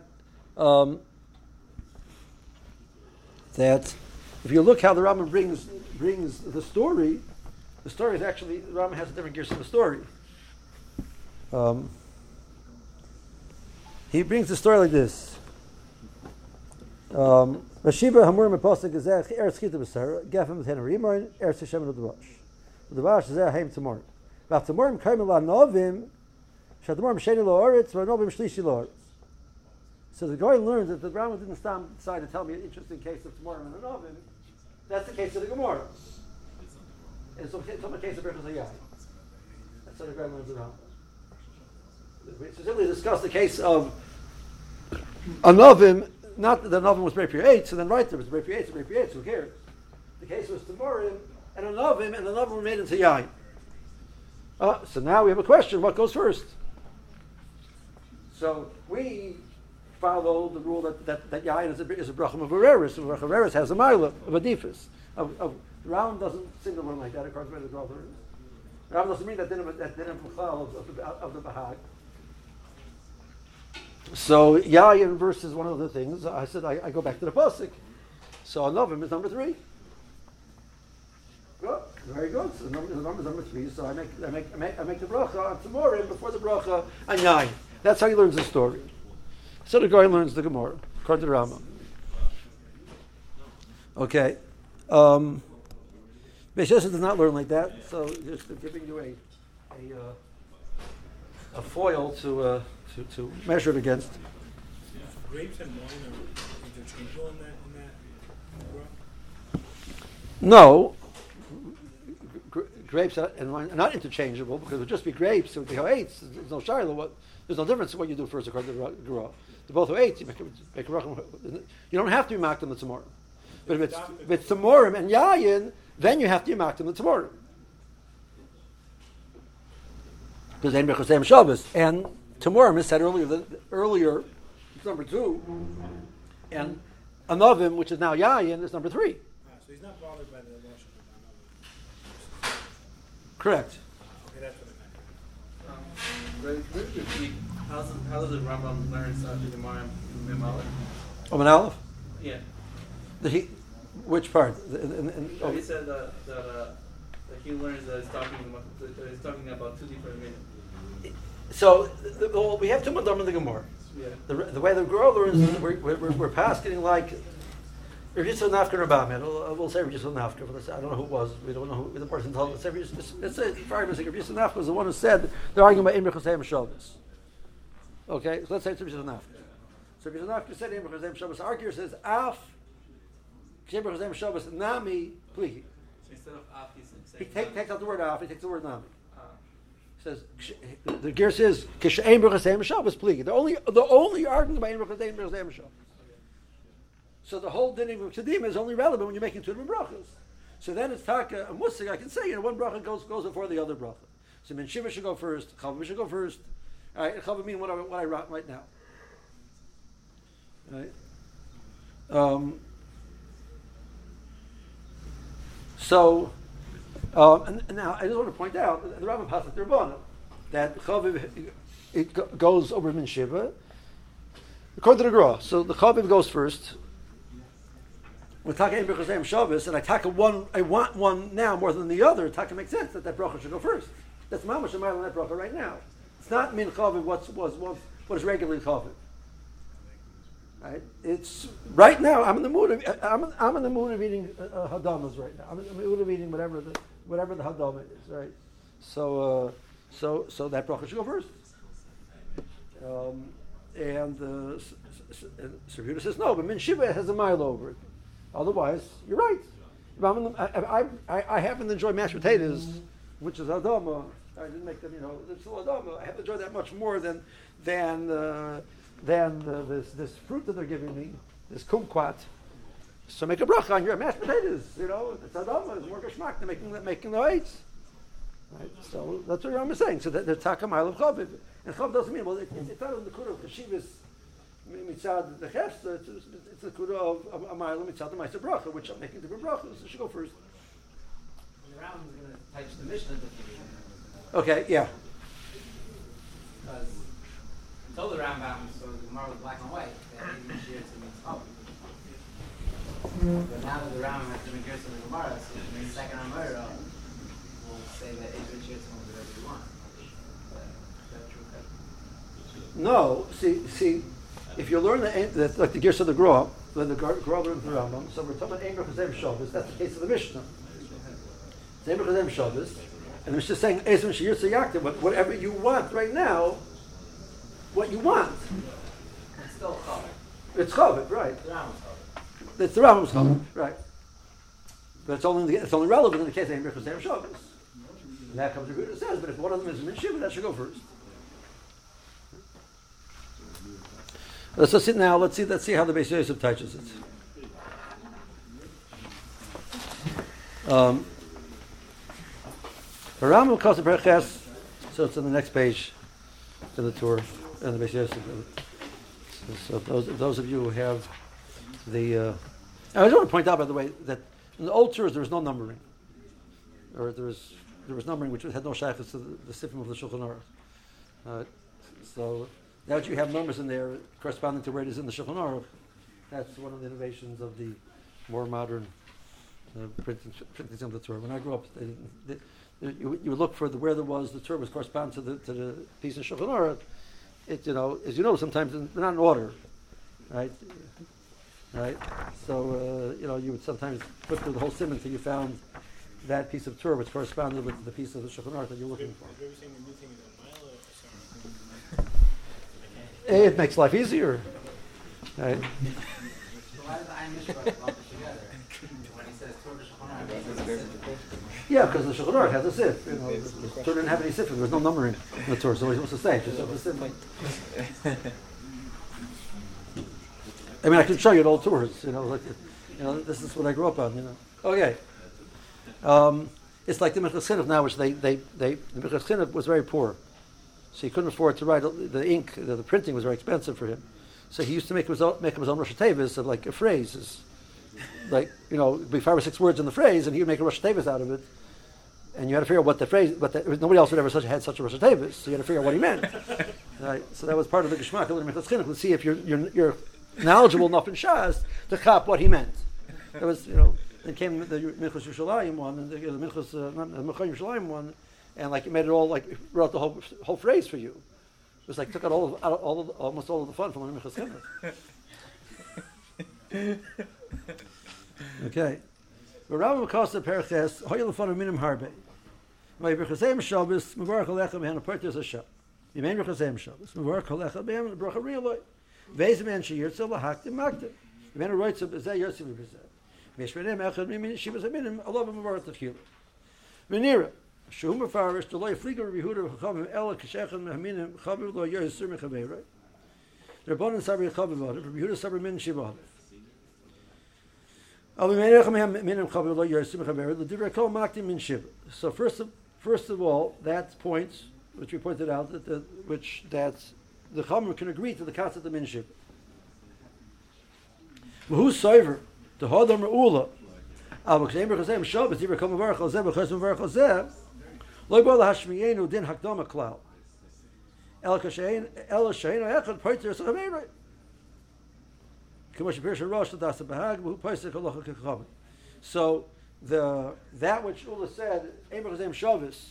that if you look how the Rambam brings the story is actually, the Rambam has a different gears in the story. He brings the story like this. Mashiba Hamur Mepasik Gezech Eretz Chita B'Sara Gefem Ten Rimoin Eretz Hashem L'Davash. L'Davash Zeh Haim Tamor. V'Tamorim Kaim L'Novim Shatamorim Sheni L'Oretz V'Novim Shlishi L'Oretz. So the guy learns that the Rambam didn't decide to tell me an interesting case of Tamorim and Novim. That's the case of the Gemara. It's the case of Birchas Hayai. That's how the guy learns it out. We specifically discussed the case of a Novim. Not that the Novim was Brei Piyetz, and then right there was Brei Piyetz, who cares? The case was Tamorim and a Novim, and the Novim were made into Yain. So now we have a question, what goes first? So we follow the rule that Yain is a Bracham of Areris, and Areris has a Mila of a Difus. Ram doesn't seem to learn like that, according to the Brother. Ram doesn't mean that didn't of the Bahag. So Yayin versus one of the things. I said I go back to the pasuk. So Anovim is number 3. Good, very good. So the number is number 3. So I make the bracha on Tamorim before the bracha on Yayin. That's how he learns the story. So the guy learns the Gemara according to the Rambam. Okay. Beis Yosef does not learn like that. So just giving you a foil to measure it against. Grapes and wine are interchangeable in that No, grapes and wine are not interchangeable because it would just be grapes. It would be ha'etz. There's no shiloh. There's no difference in what you do first according to the Gemara. They're both ha'etz. You make a racham. You don't have to be maked on the tzamorim. But if it's tzamorim and yayin, then you have to be maked on the tzamorim. Because they make the Shabbos and Tamorim is said earlier, it's number 2, and Anovim, which is now Yayin, is number 3. So he's not bothered by the Rosh Hashanah. Correct. Okay, that's what I meant. How does the Rambam learn the Gemara from Mem Aleph? Omen Aleph? Yeah. Which part? He said that he learns that he's talking about 2 different minutes. So we have 2 madam in the Gemara. Yeah. The way the girl learns, we're passing like Rav Yisrael Nafka Rabam. We'll say Rav Yisrael Nafka. I don't know who it was. We don't know who the person told us. Let's say for argument's sake, Rav Yisrael Nafka was the one who said they're arguing about Imrich Hashem Shabbos. Okay, so let's say it's Rav Yisrael Nafka. So Rav Yisrael Nafka said Imrich Hashem Shabbos. Arguer says Af Imrich Hashem Shabbos Nami Plihi. Instead of Af, he takes out the word Af. He takes the word Nami. Says the gear says Kishaim B'Chasem Shabbos Pligi. The only argument about B'Chasem Shabbos. So the whole din of Kedim is only relevant when you're making 2 different brachas. So then it's taka a musig. I can say one bracha goes before the other bracha. So Min Shiva should go first. Chavim should go first. All right, Chavim mean what I write right now. Right. And now I just want to point out the Rambam pasuk the Rebbeinu that Chaviv it goes over Min Shiva according to the Gra. So the Chaviv goes first. With Taka Ein B'Chasem Shabbos, and I want one now more than the other. Taka makes sense that bracha should go first. That's Mamash Shemayel on that bracha right now. It's not Min Chaviv what is regularly Chaviv. Right? It's right now. I'm in the mood of eating hadamas right now. I'm in the mood of eating whatever the hadama is. Right. So that bracha should go first. And Sir Yehuda says no, but Min Shiva has a mile over it. Otherwise, you're right. I happen to enjoy mashed potatoes, which is adama. I didn't make them, it's still adama. I have to enjoy that much more than this fruit that they're giving me, this kumquat. So make a bracha on your mashed potatoes. It's adama. It's more geschmack than making the eights. Right? So that's what Ram is saying. So the takamayl of chaviv, and chav doesn't mean it's not on the kura of cheshivas mitzad the chefs. It's the kura of a mile mitzad the ma'aser bracha, which I'm making different brachas. So should go first. The Ram is going to touch the Mishnah. Okay, yeah. Because until the Rambam, so the Gemara was black and white, that Eidim Shir to Mitzvah. But now that the Rambam has different gears to the Gemara, so the second Amora will say that Eidim Shir to whatever you want. Is that true? No, see, if you learn that like the gears of the Gra, then the Gra learns the Rambam. So we're talking about Ein Chazem Shabbos. That's the case of the Mishnah. It's Ein Chazem Shabbos. And it's just saying, Ezra Shir Tzayakta, whatever you want right now, what you want. It's still Chavet. It's Chavet, right. The Rambam's Chavet. It's the Rambam's Chavet, right. But it's only relevant in the case of Ein Chazem Shabbos. And that comes to what it says, but if one of them is Min Shiva, that should go first. Let's sit now, let's see how the Beis Yosef touches it. Rambam calls it Perches, so it's on the next page in the tour, and the Beis Yosef. So those of you who have the, I just want to point out, by the way, that in the old tours there was no numbering, or there was numbering which had no shaykhs to the sifim of the Shulchan Aruch. So now that you have numbers in there corresponding to where it is in the Shulchan Aruch, that's one of the innovations of the more modern printing of the Torah. When I grew up, you would look for where there was the Torah was correspond to the piece in Shulchan Aruch. It as you know, sometimes they're not in order, right? Right. So you would sometimes flip through the whole simon until you found that piece of Torah which corresponded with the piece of the Shulchan Aruch that you're looking for. It makes life easier. Right. So why does the Ein Mishpat lump it together? When he says Torah Shulchan Aruch, he says Yeah, because the Shulchan Aruch has a sif. The Torah didn't have any sif. There was no numbering in the Torah. So what are you supposed to say? Just have a sif. I mean, I can show you the old tours. This is what I grew up on. Okay. It's like the Minchas Chinuch now, which the Minchas Chinuch was very poor, so he couldn't afford to write the ink. The printing was very expensive for him, so he used to make his own Rosh Tevis of like a phrase, like be 5 or 6 words in the phrase, and he would make a Rosh Tevis out of it. And you had to figure out what the phrase, nobody else would ever had such a Rosh Tevis, so you had to figure out what he meant. Right? So that was part of the Geshmak of the Minchas Chinuch. Let's see if you're knowledgeable enough in Shas to chop what he meant. There was, then came the Minchas Yerushalayim one, and the Minchas Yerushalayim one, and like it made it all like wrote the whole phrase for you. It was like took out almost all of the fun from the Minchas Chinuch. Okay. Rambam calls the Perches Hoyel Fun of Minim Harbe. My Berchazem Shabbos Mevarach Alecha Behan Apartis Hashem. Yemen Berchazem Shabbos Mevarach Alecha Behan Bracha Reeloi. Veis Man Sheyirtzel Lahaktim Maktim. Yemen Roitzel Bezeh Yosef Bezeh. Mishmenim Echad Mimin Shivas Aminim Alav Mevarach Tachil. Venira. Shum Mefarish Deloy Flieger Rehuda Chachamim Ela Kashechan Mehaminim Chaviv Lo Yosef Mechavei. Rabbanan Sabri Chaviv Adav Rehuda Sabri Min Shiva Adav. So first of all, that point which we pointed out that the Chachamim can agree to the concept of min shiva. Who's sover the hodam reula? Aber ksheim b'chazem shabbos divrei kol mevarach al zeh b'chazem mevarach al zeh lo yibol hashmiyenu din hakdama klal el kashein echad poiter sachameirei. So that which Ula said, Shabbos,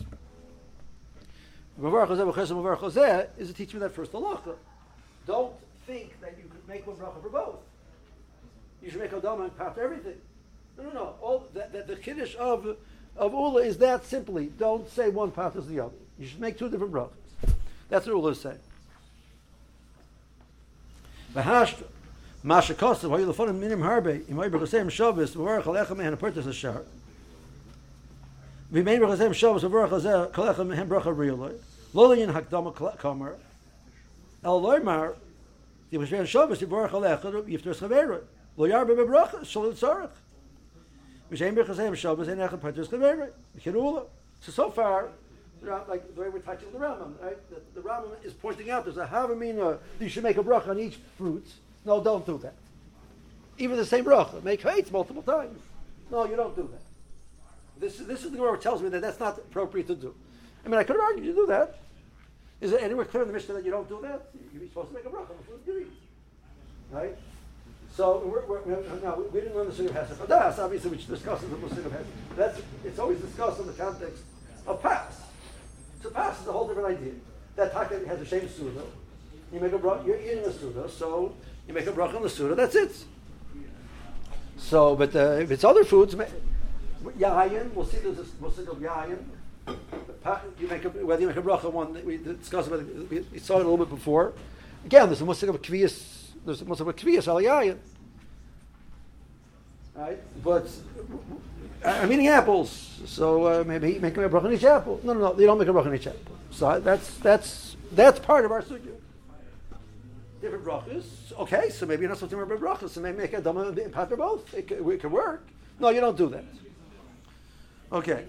is to teach me that first halacha. Don't think that you could make one bracha for both. You should make Odama and pat everything. No. All the kiddush of Ula is that simply. Don't say one pat as the other. You should make 2 different brachas. That's what Ula is saying. Masha Kosav, how you lefon minim harbe, imay b'chosem Shabbos, v'varach alechem and a purchase a shar. V'imay b'chosem Shabbos, v'varach alechem and bracha realoi. Lolayin hakdama kamer. El loymar, the b'shver Shabbos, v'varach alechem, yifter chaveroi. Lo yarbe b'bracha, shalot tzarech. V'imay b'chosem Shabbos, and echem purchase chaveroi. V'chirula. So far, like the way we're touching the Rambam, right? The Rambam is pointing out there's a havamina. You should make a bracha on each fruit. No, don't do that. Even the same bracha, make hates multiple times. No, you don't do that. This is the Gemara tells me that that's not appropriate to do. I mean, I could have argued you do that. Is it anywhere clear in the Mishnah that you don't do that? You're supposed to make a bracha on the fruit you eat, right? So we didn't learn the Sukkah of Hadas. Obviously, we should discuss it in the Sukkah of Hadas. It's always discussed in the context of Pas. So Pas is a whole different idea. That Taka has a same Suda. You make a bracha, you're eating the Suda, so you make a bracha on the Suda, that's it. So, but if it's other foods, Yayin, we'll see of Yayin. You make whether you make a bracha one, we discussed about we saw it a little bit before. Again, there's a musik of Kviyas, there's a musik of Kviyas al Yayin. Right? But I'm eating apples, so maybe make a bracha on each apple. No, you don't make a bracha on each apple. So that's part of our sugya. Different brachas. Okay, so maybe you're not supposed to remember brachas, so maybe make a dama and pater both. It could work. No, you don't do that. Okay.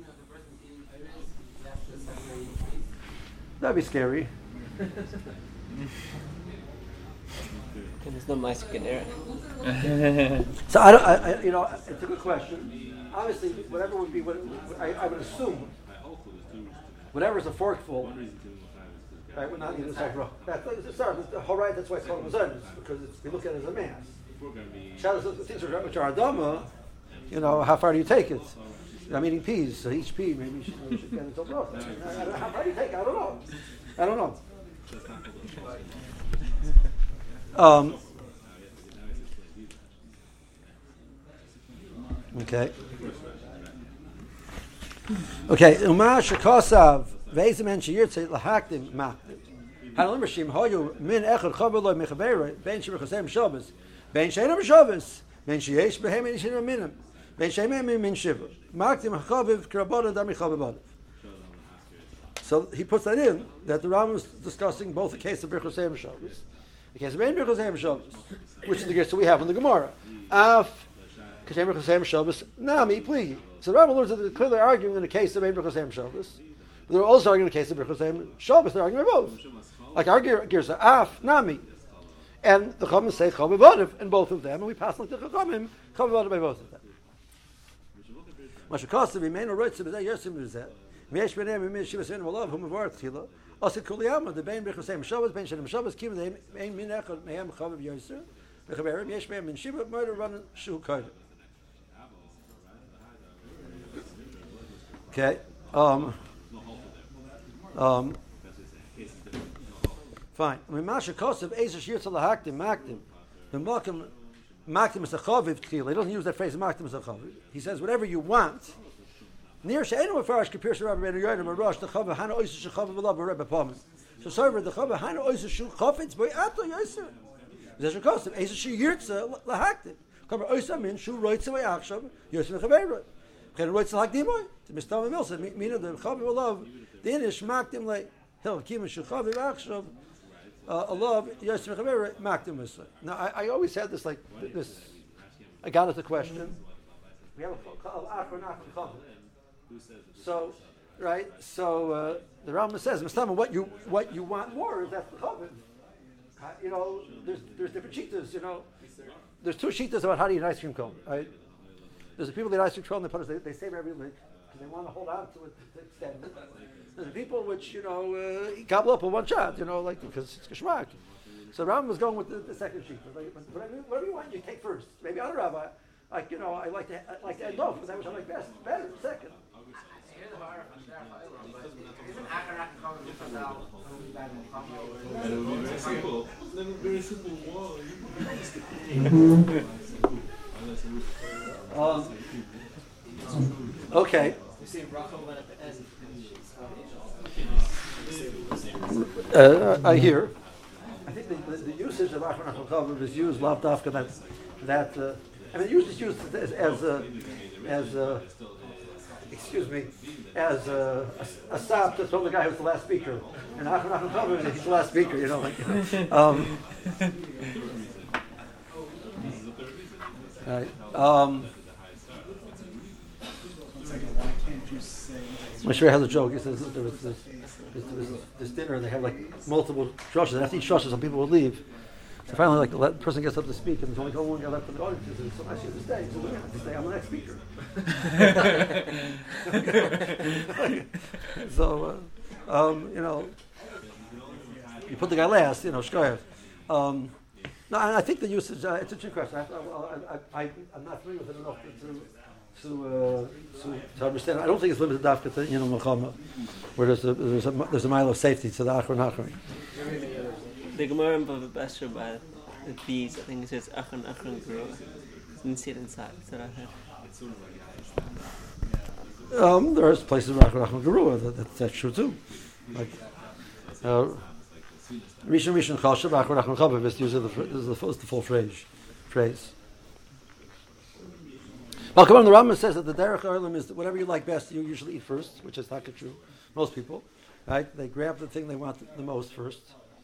That'd be scary. There's no mice in there. So I it's a good question. Obviously, whatever would be, I would assume, whatever is a forkful, right, would not need a second bracha. That's the whole right. That's why it's called mezainis, because we look at it as a mass. Things which are adama, how far do you take it? I'm eating peas, so each pea maybe you should get into a bracha. How far do you take it? I don't know. Okay. Umar shekosav veizemen sheyirtze lahakdim makdim. Hanalim rishim hoyu min echad chaveloi mechaberei ben shemechasem Shabbos ben she'eino b'Shabbos ben sheyesh behem and she'eino minim ben she'eino min shiva makdim hachaviv k'rabodah dami chaviv. So he puts that in, that the Rambam is discussing both the case of Birchosem Shabbos, the case of Ben Birchosem Shabbos, which is the case that we have in the Gemara. Af Kashem Birchosem Shabbos Nami Pligi. So the Rambam learns that they're clearly arguing in the case of Ben Birchosem Shabbos. But they're also arguing in the case of Birchosem Shabbos. They're arguing both. Like our Girsa, Af Nami, and the Chachamim say Chaviv Adav in both of them, and we pass like the Chachamim Chaviv Adav by both of them. Mashakasav Imeinu Roitz B'Zeh Yosim B'Zeh. Mesh benem and Mish Shivasin Valav whom Avar Tchila. Also Kuliyama the Ben Birchosem Shabbos Ben Shenem Shabbos Kim the Ein Min Echad Mehem Chaviv Yoser. Mechaberim Yesh Mehem Min Shiva Murder Run Shu Kodesh. Okay. Fine. I mean, Masha Kosav Ezer Shir Tzal Hakdim Makdim. The Makdim is a Chaviv Tchila. He doesn't use that phrase Makdim is a Chaviv. He says whatever you want. Near she'enu afarish kapir Rabbi Ben Yoyim Marosh the Chava Hana Oiser Shechava V'Lav Rebbe Palman. So sorry, the Chava Hana Oiser Shu Chafetz Boy Ato Yoser. Zesh Kosav Ezer Shi Yirtza Lahaktim. Come Oiser Min Shu Roitza Way Achshav Yoser Mechaveirot. Chen Roitza Lahakdim to Mr. Mil said meaning the Chava V'Lav the Inish Makdim Le Hil Kim Shu Chava Achshav Alav Yoser Mechaveirot Makdim Misle. Now I always had this like this. I got at the question. We have a Achron Chava. So, right. So the Rambam says, "Mustama, what you want more is that's the chaviv." There's different shitas. There's two shitas about how to eat an ice cream cone. Right? There's the people that eat ice cream cone. They save every lick because they want to hold on to it to extend it. There's the people which gobble up in one shot. Because it's geschmack. So the Rambam was going with the second shita. Whatever you want, you take first. Maybe other rabbi. I like to end off with that which I like better second. Very simple wall. Okay. I hear. I think the usage of Achron Chaviv is used lav dafka that I mean usually it's used as excuse me, as a stop to tell the guy who's the last speaker. And Achron Chaviv, he's the last speaker, you know, like right. Moshe has a joke. He says there was this dinner and they have like multiple drushes. And after each drush, some people would leave. So finally, like the person gets up to speak, and there's only one guy left in the audience. He says, "So nice you to stay." He says, "Yeah, to stay. I'm the next speaker." So, you know, you put the guy last. You know, shkoyach. No, and I think the usage. It's a trick question. I'm not familiar with it enough to understand. I don't think it's limited to dafka to Milchama, where there's a mile of safety to the Achron. The Gemara in Bava Basra by the bees, I think it says Achron Gro. Didn't see it inside. Is that right? There's places where Achron Gro. That's true too. Like Rishon Chashav Achron Chaviv is usually the full phrase. Well, come on, the Rambam says that the derech olam is that whatever you like best, you usually eat first, which is not true. Most people, right? They grab the thing they want the most first.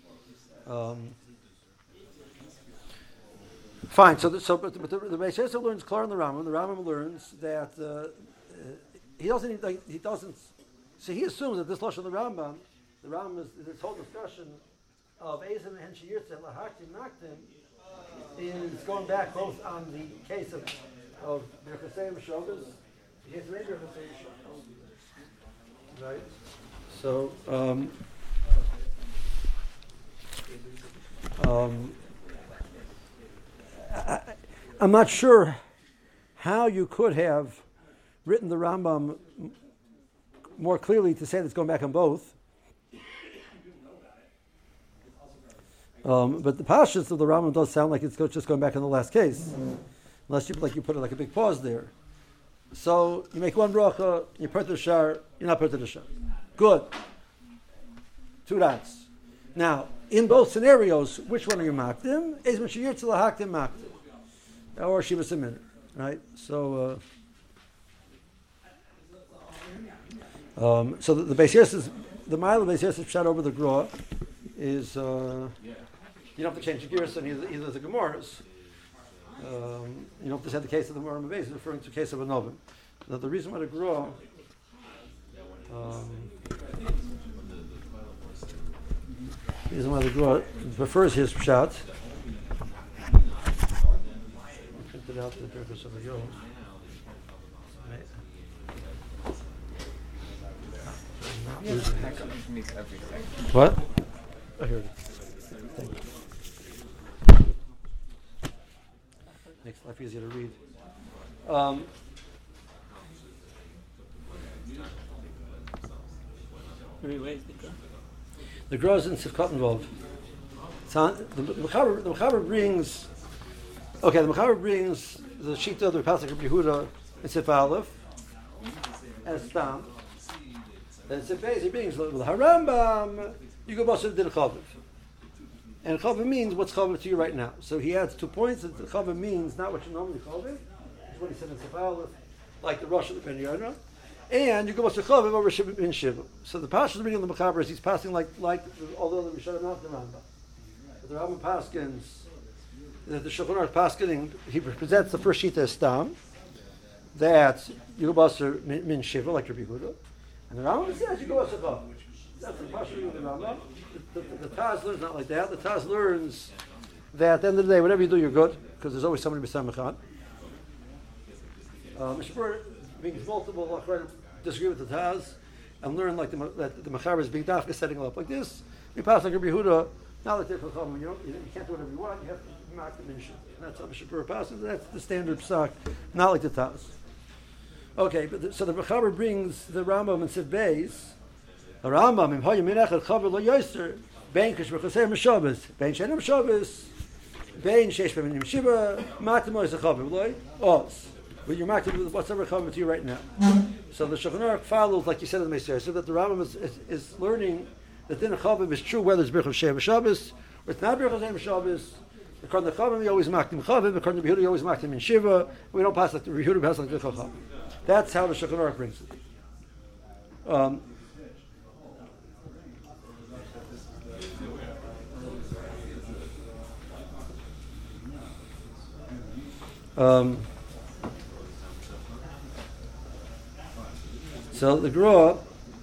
Fine. But the Beis Yosef learns clear in the Rambam. The Rambam learns that he doesn't. So he assumes that this lashon of the Rambam is this whole discussion of Eizem and Sheyirtzeh Lahaktim Naktim is going back both on the case of Birchasei Shabbos, the case of Birchasei Shabbos, right? So. I'm not sure how you could have written the Rambam more clearly to say that it's going back on both. But the pashas of the Rambam does sound like it's just going back on the last case, unless you put it like a big pause there. So you make one bracha, you put the shar, you're not put the shar. Good. 2 dots. Now, in both scenarios, which one are you makdim? Eizem sheyirtzeh lahaktim makdim, or shiva simin, right? So, so the Beis Yosef, the mile of Beis Yosef shot over the Gra is you don't have to change the gears on either of the Gemaras. You don't have to say the case of the Gemara Beis referring to the case of a Novim. Now, the reason why the Gra the reason why the Gra prefers his pshat. Printed out the purpose of the Yom. What? Oh, here it is. Thank you. Makes life easier to read. The Gra is in Sivkot involved. The Mechaber brings. Okay, the Mechaber brings the Shita of the Pasuk of Yehuda in Sif Aleph and Stam. Then Sif Beis he brings the Harambam. You go Basar Din Chaviv, and Chaviv means what's Chaviv to you right now. So he adds 2 points that the Chaviv means not what you normally Chaviv. It's what he said in Sif Aleph, like the Rosh of the Ben Yarna. And you go Basar Chaviv over Ben Shiva. So the Pasuk reading of the Mechaber is he's passing like although the Rishon not the Rambam. But the Rambam Paskins, the Shulchan Aruch Paskening, he presents the first Shita as Stam, that you go Basar Min Shiva, like Rabbi Yehuda. And the Rambam says you go Basar Chaviv. That's the Pasuk reading of the Rambam. The Taz learns not like that. The Taz learns that at the end of the day, whatever you do, you're good, because there's always somebody beside Mechan. Mishpur brings multiple disagree with the Taz and learn like that the Mechaber is being dafka setting up like this. You pass like Rabbi Yehuda, not like they're Chacham, you can't do whatever you want, you have to mark the Minshin. That's how Mishpur passes, that's the standard psak, not like the Taz. Okay, but so the Mechaber brings the Rambam and Sif Beis. The Rambam, Im Hayim Minachad Chaver Lo Yoser, Bein Kish B'Chosei M'Shabbos, Bein Shenem Shabbos, Bein Sheish B'Minim Shiva, Matim Ois Chaver Lo Oz. But you're marked with whatever coming to you right now. So the Shulchan Aruch follows, like you said in the Meisher, so that the Rambam is learning that Din Chaviv is true whether it's Birchos Sheva Shabbos or it's not Birchos Sheva Shabbos. According to Chavim, you always makdim Chavim. According to Yehuda, you always makdim in Shiva. We don't pass like the Yehuda pass like the Chacham. That's how the Shulchan Aruch brings it. So the Gra.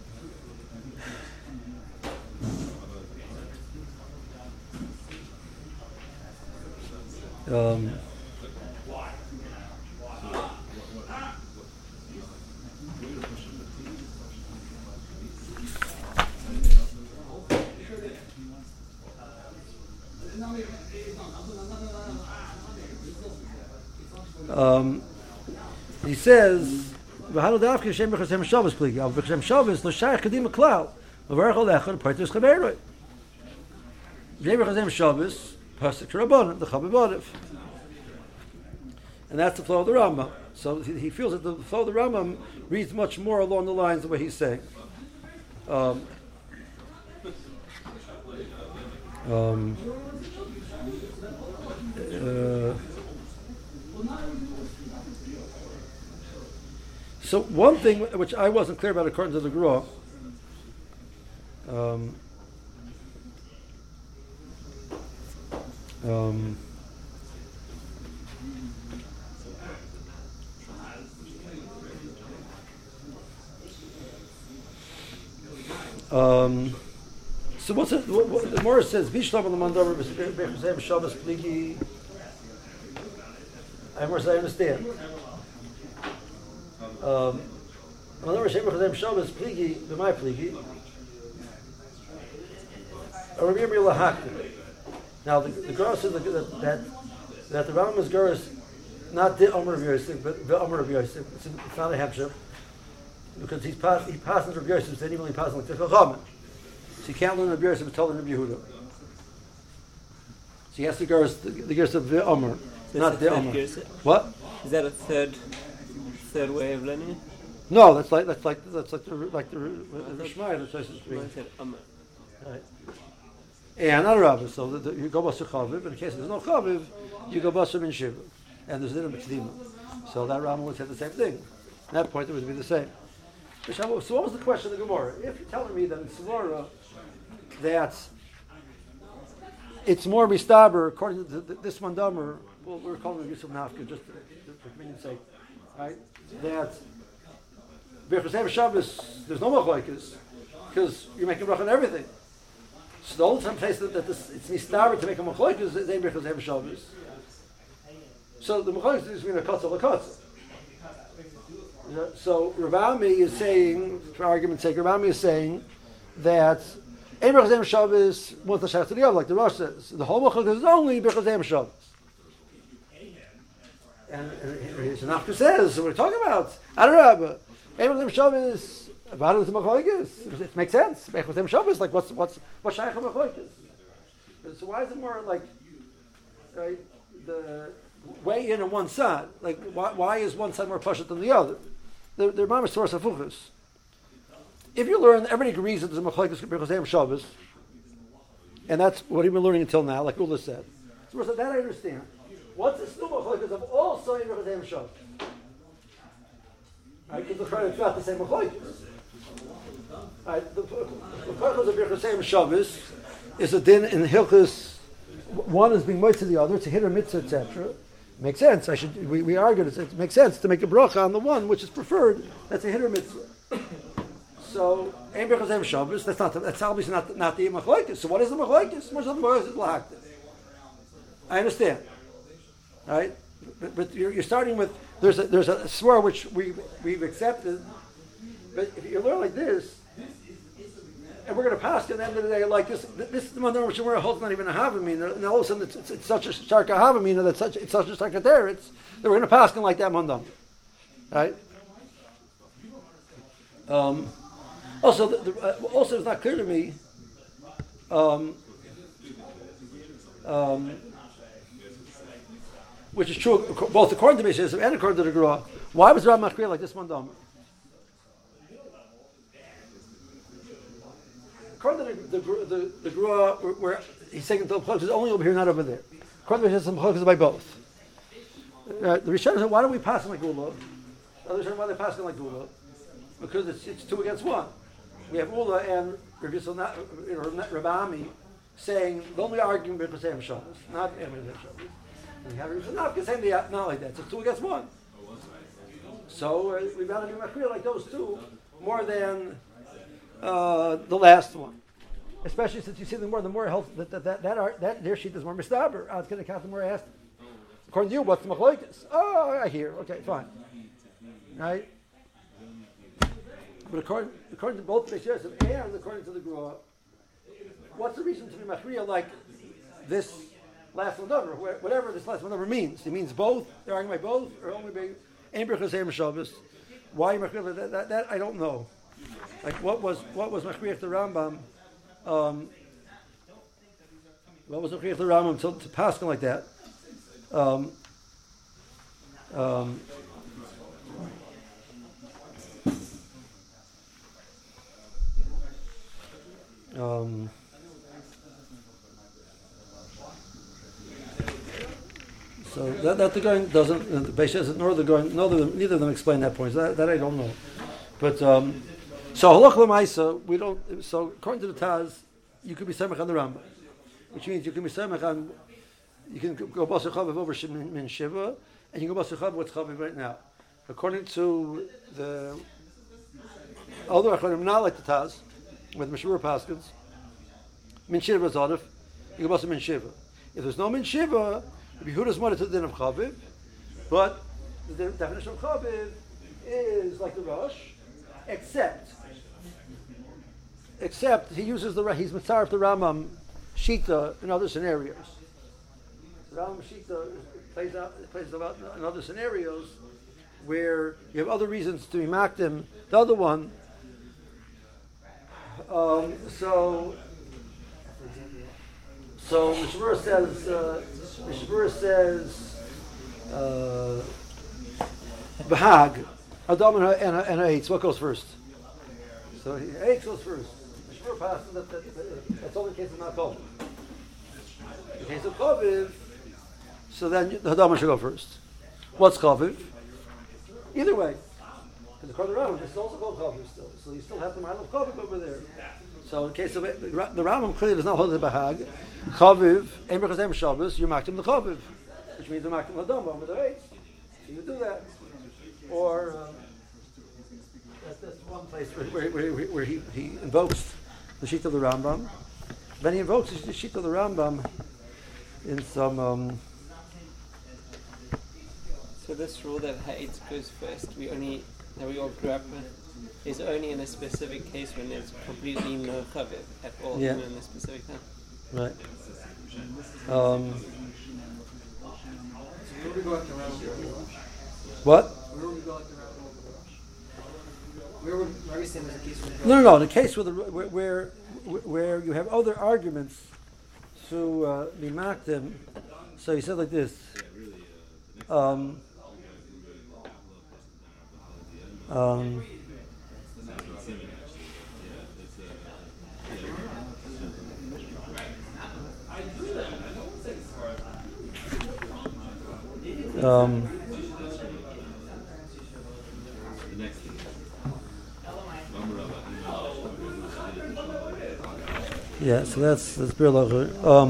He says, "V'halo dafke shem b'chasem Shabbos pligi. Al b'chasem Shabbos lo shayach kadim klal. V'varach olechon partus chaveroi. Shem b'chasem Shabbos pasuk rabbanon the chaviv. And that's the flow of the Rambam. So he feels that the flow of the Rambam reads much more along the lines of what he's saying. So one thing which I wasn't clear about according to the Gra, so what's it? What the Morris says, "Vishlam on the mandavar b'chasem Shabbos pligi." I understand. Mandavar b'chasem Shabbos pligi b'may pligi. Now the Gra says that the Rambam's Gra is not the Omer of Yosef, but the Omer of Yosef. It's not a hemshech because he passes Rabbi Yosef, then even he passes like the Chachamim. So you can't learn Rabbi Yosef and tell Rabbi Yehuda. So he has the Gra of the Omer, not the Omer. What? Is that a third way of learning it? No, that's like the Rishmai. That's what it's right. And not a Rabbah. So you go Basar Chaviv. In case there's no Chaviv, you go Basar Min Shiva. And there's Nidam B'Kedima. So that Rambam would say the same thing. At that point, it would be the same. So what was the question of the Gemara? If you're telling me that in Svara, that it's more mistaber, according to this mandamer, well, we're calling it Yusuf Nafka, just for convenience sake, right? That B'chasem Shabbos, there's no machlokes, because you're making bracha on everything. So the only time place that it's mistaber to make a machlokes is Ein B'chasem Shabbos. So the machlokes is between a kotza and a kotza. So Ravami is saying, for argument's sake, Ravami is saying that Ein B'chasem Shabbos was the shach to the other, like the Rosh says. The whole machlokes is only B'chasem Shabbos. And his Nafka says, so we're talking about Adarabah. Ein B'chasem Shabbos, about it with the machlokes. It makes sense. B'chasem Shabbos, like what's shaykh of machlokes? So why is it more like right, the way in on one side? Like why is one side more pashut than the other? They're mamish source of fuchus. If you learn, everybody agrees that there's a machlokes b'chasem Shabbos, and that's what we've been learning until now, like Ula said. So that I understand. What's the still machlokes of all saying b'chasem Shabbos? Right, because it's not the same machlokes. Right, the purpose of b'chasem Shabbos is a din in Hilchus. One is being moitzah the other. It's a hit or mitzvah, etc. Makes sense. We argued it makes sense to make a bracha on the one which is preferred. That's a hit or mitzvah. So Ein B'chasem Shabbos. That's obviously not the machlokes. So what is the machlokes? Much of the machlokes is lahakta. I understand, right? But you're starting with there's a swear which we've accepted. But if you learn like this, and we're going to pass at the end of the day like this is the manner which we're holding not even a havamina, and all of a sudden it's such a stark havamina that it's such a stark teretz that we're going to pass like that mandam, right? Also it's not clear to me. Which is true both according to Mishnah and according to the Gra. Why was Rav Machriya like this mandam? According to the Gra, where he's saying the machlokes is only over here, not over there. according to the Machlokas by both. The Rishonim said, why don't we pass like Ula? The Rishonim, why they pass like Ula? Because it's 2 against 1. We have Ula and Rabbi Ami saying the only argument is Pesach Shabbos, not Emes Shabbos. And we have Rabbi Nafka saying not like that. So it's 2 against 1. So we'd rather be Machriya like those two more than the last one. Especially since you see the more health that their sheet is more mistaber. It's going to count the more asked. According to you, what's the machlokes? Oh, I hear. Okay, fine. Right? But according to both Beis Yosef and according to the Grua, what's the reason to be machriya like this last one number? Whatever this last one number means. It means both. They're arguing by both, or only by Ein Berachos Erev Shabbos. Why machriya? That I don't know. Like what was machriya to Rambam? What was machriya to Rambam to Paskin like that? So that the going doesn't, the Beis Yosef nor the going, neither of them explain that point. So that I don't know. But so halach l'maisa, we don't. So according to the Taz, you could be semach on the Rambam, which means you can be semach on. You can go basar chaviv over min shiva, and you can go basar chaviv what's chaviv right now. According to the other achronim, not like the Taz, with Mishmur Paskins, min shiva is adif. You go basar min shiva. If there's no min shiva, Yehuda's mother to the din of chaviv, but the definition of chaviv is like the Rosh, except he uses he's mitzaref the Rambam shita in other scenarios. The Rambam shita plays out in other scenarios where you have other reasons to be makdim. The other one, so Mishmur says Bahag, Adam and Eitz. What goes first? So Eitz goes first. Mishmur passes that's only in case of not Koviv. In case of Koviv, so then the Hadam should go first. What's Koviv? Either way, because according to the Rambam, it's also called Koviv still. So you still have the mind of Koviv over there. So in case of the Rambam clearly does not hold the Bahag. Chaviv, Ein Berachos Erev Shabbos, you makdim the Chaviv, which means you makdim Hadam with the Eitz. So you do that. Or that's one place where he invokes the sheet of the Rambam. Then he invokes the sheet of the Rambam in some. So this rule that Ha'etz goes first, that we all grew up with, is only in a specific case when there's completely no chaviv at all, Yeah. in a specific time. Right. Where do we go at the Rambam? What? Where would we go at the Rambam? Where are we saying there's a case where No. The case where you have other arguments to be makdim. So he said like this. Yeah, so that's Bir Lacher.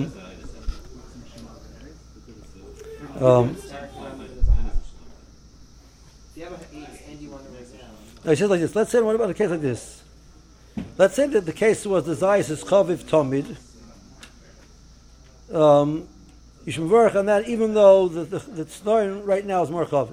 I said like this. Let's say, what about a case like this? Let's say that the case was the Zayis is Chaviv Tomid. You should work on that, even though the Tznoin right now is more Chaviv.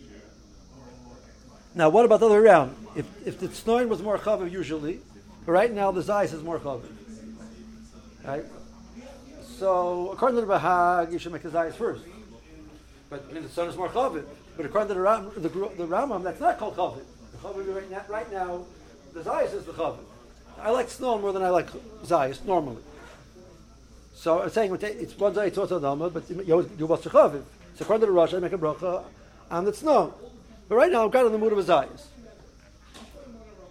Now, what about the other way around? If the Tznoin was more Chaviv usually, but right now the Zayis is more Chaviv. Right? So, according to the Bahag, you should make the Zayis first. But the Tznoin is more Chaviv. But according to the Rambam, that's not called Chaviv. The Chaviv right now, the Zayis is the Chaviv. I like Tznoin more than I like Zayis normally. So I'm saying it's one Zayis, it's also Dama, but you watch the Chaviv. So according to the Rosh, I make a bracha on the Tznoin. But right now, I'm kind of in the mood of a Zayis.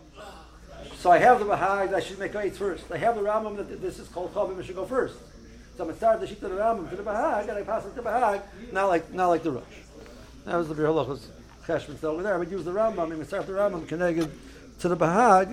So I have the Bahag, I should make Eitz first. I have the Rambam that this is called Chaviv, I should go first. So I'm starting the sheet of the Rambam to the Bahag, and I pass it to Bahag, not like the Rosh. That was the Bir Halachos Cheshbon still over there. I would use the Rambam, and start the Rambam connected to the Bahag.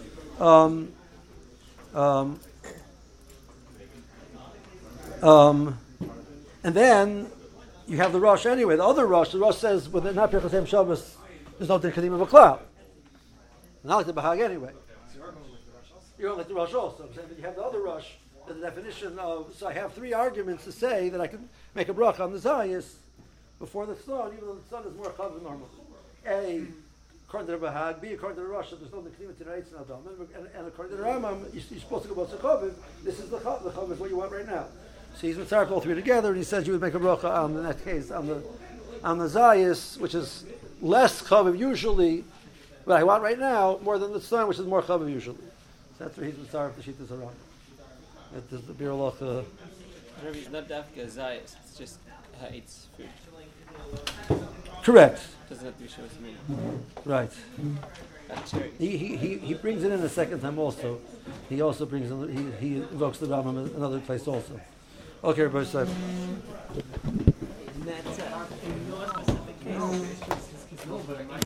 And then you have the Rosh anyway. The other Rosh, the Rosh says, with the not Pirchas Yom Shabbos, there's no Din Kadim of a cloud. Not like the Bahag anyway. You're like the Rosh also. I'm saying that you have the other Rosh, the definition of, so I have three arguments to say that I can make a bracha on the Zayis before the sun, even though the sun is more chav than normal. A, according to the Bahag, B, according to the Rosh, there's no Din to the Eitz and Adam. And according to the Rambam, you're supposed to go about Chaviv. This is the chav is what you want right now. So he's mitzaref all three together, and he says you would make a bracha on, in that case, on the Zayis, which is less chaviv usually, but I want right now more than the sun, which is more chaviv usually. So that's where he's mitzaref the shittas around. That is the Bir Halacha. It's not dafka zayis. It's just ha'itz food. Correct. Doesn't have to be shos mina. Right. Like cherries. He brings it in a second time also. He also brings in, he invokes the Rambam in another place also. Okay, everybody, so. And that's in your specific case.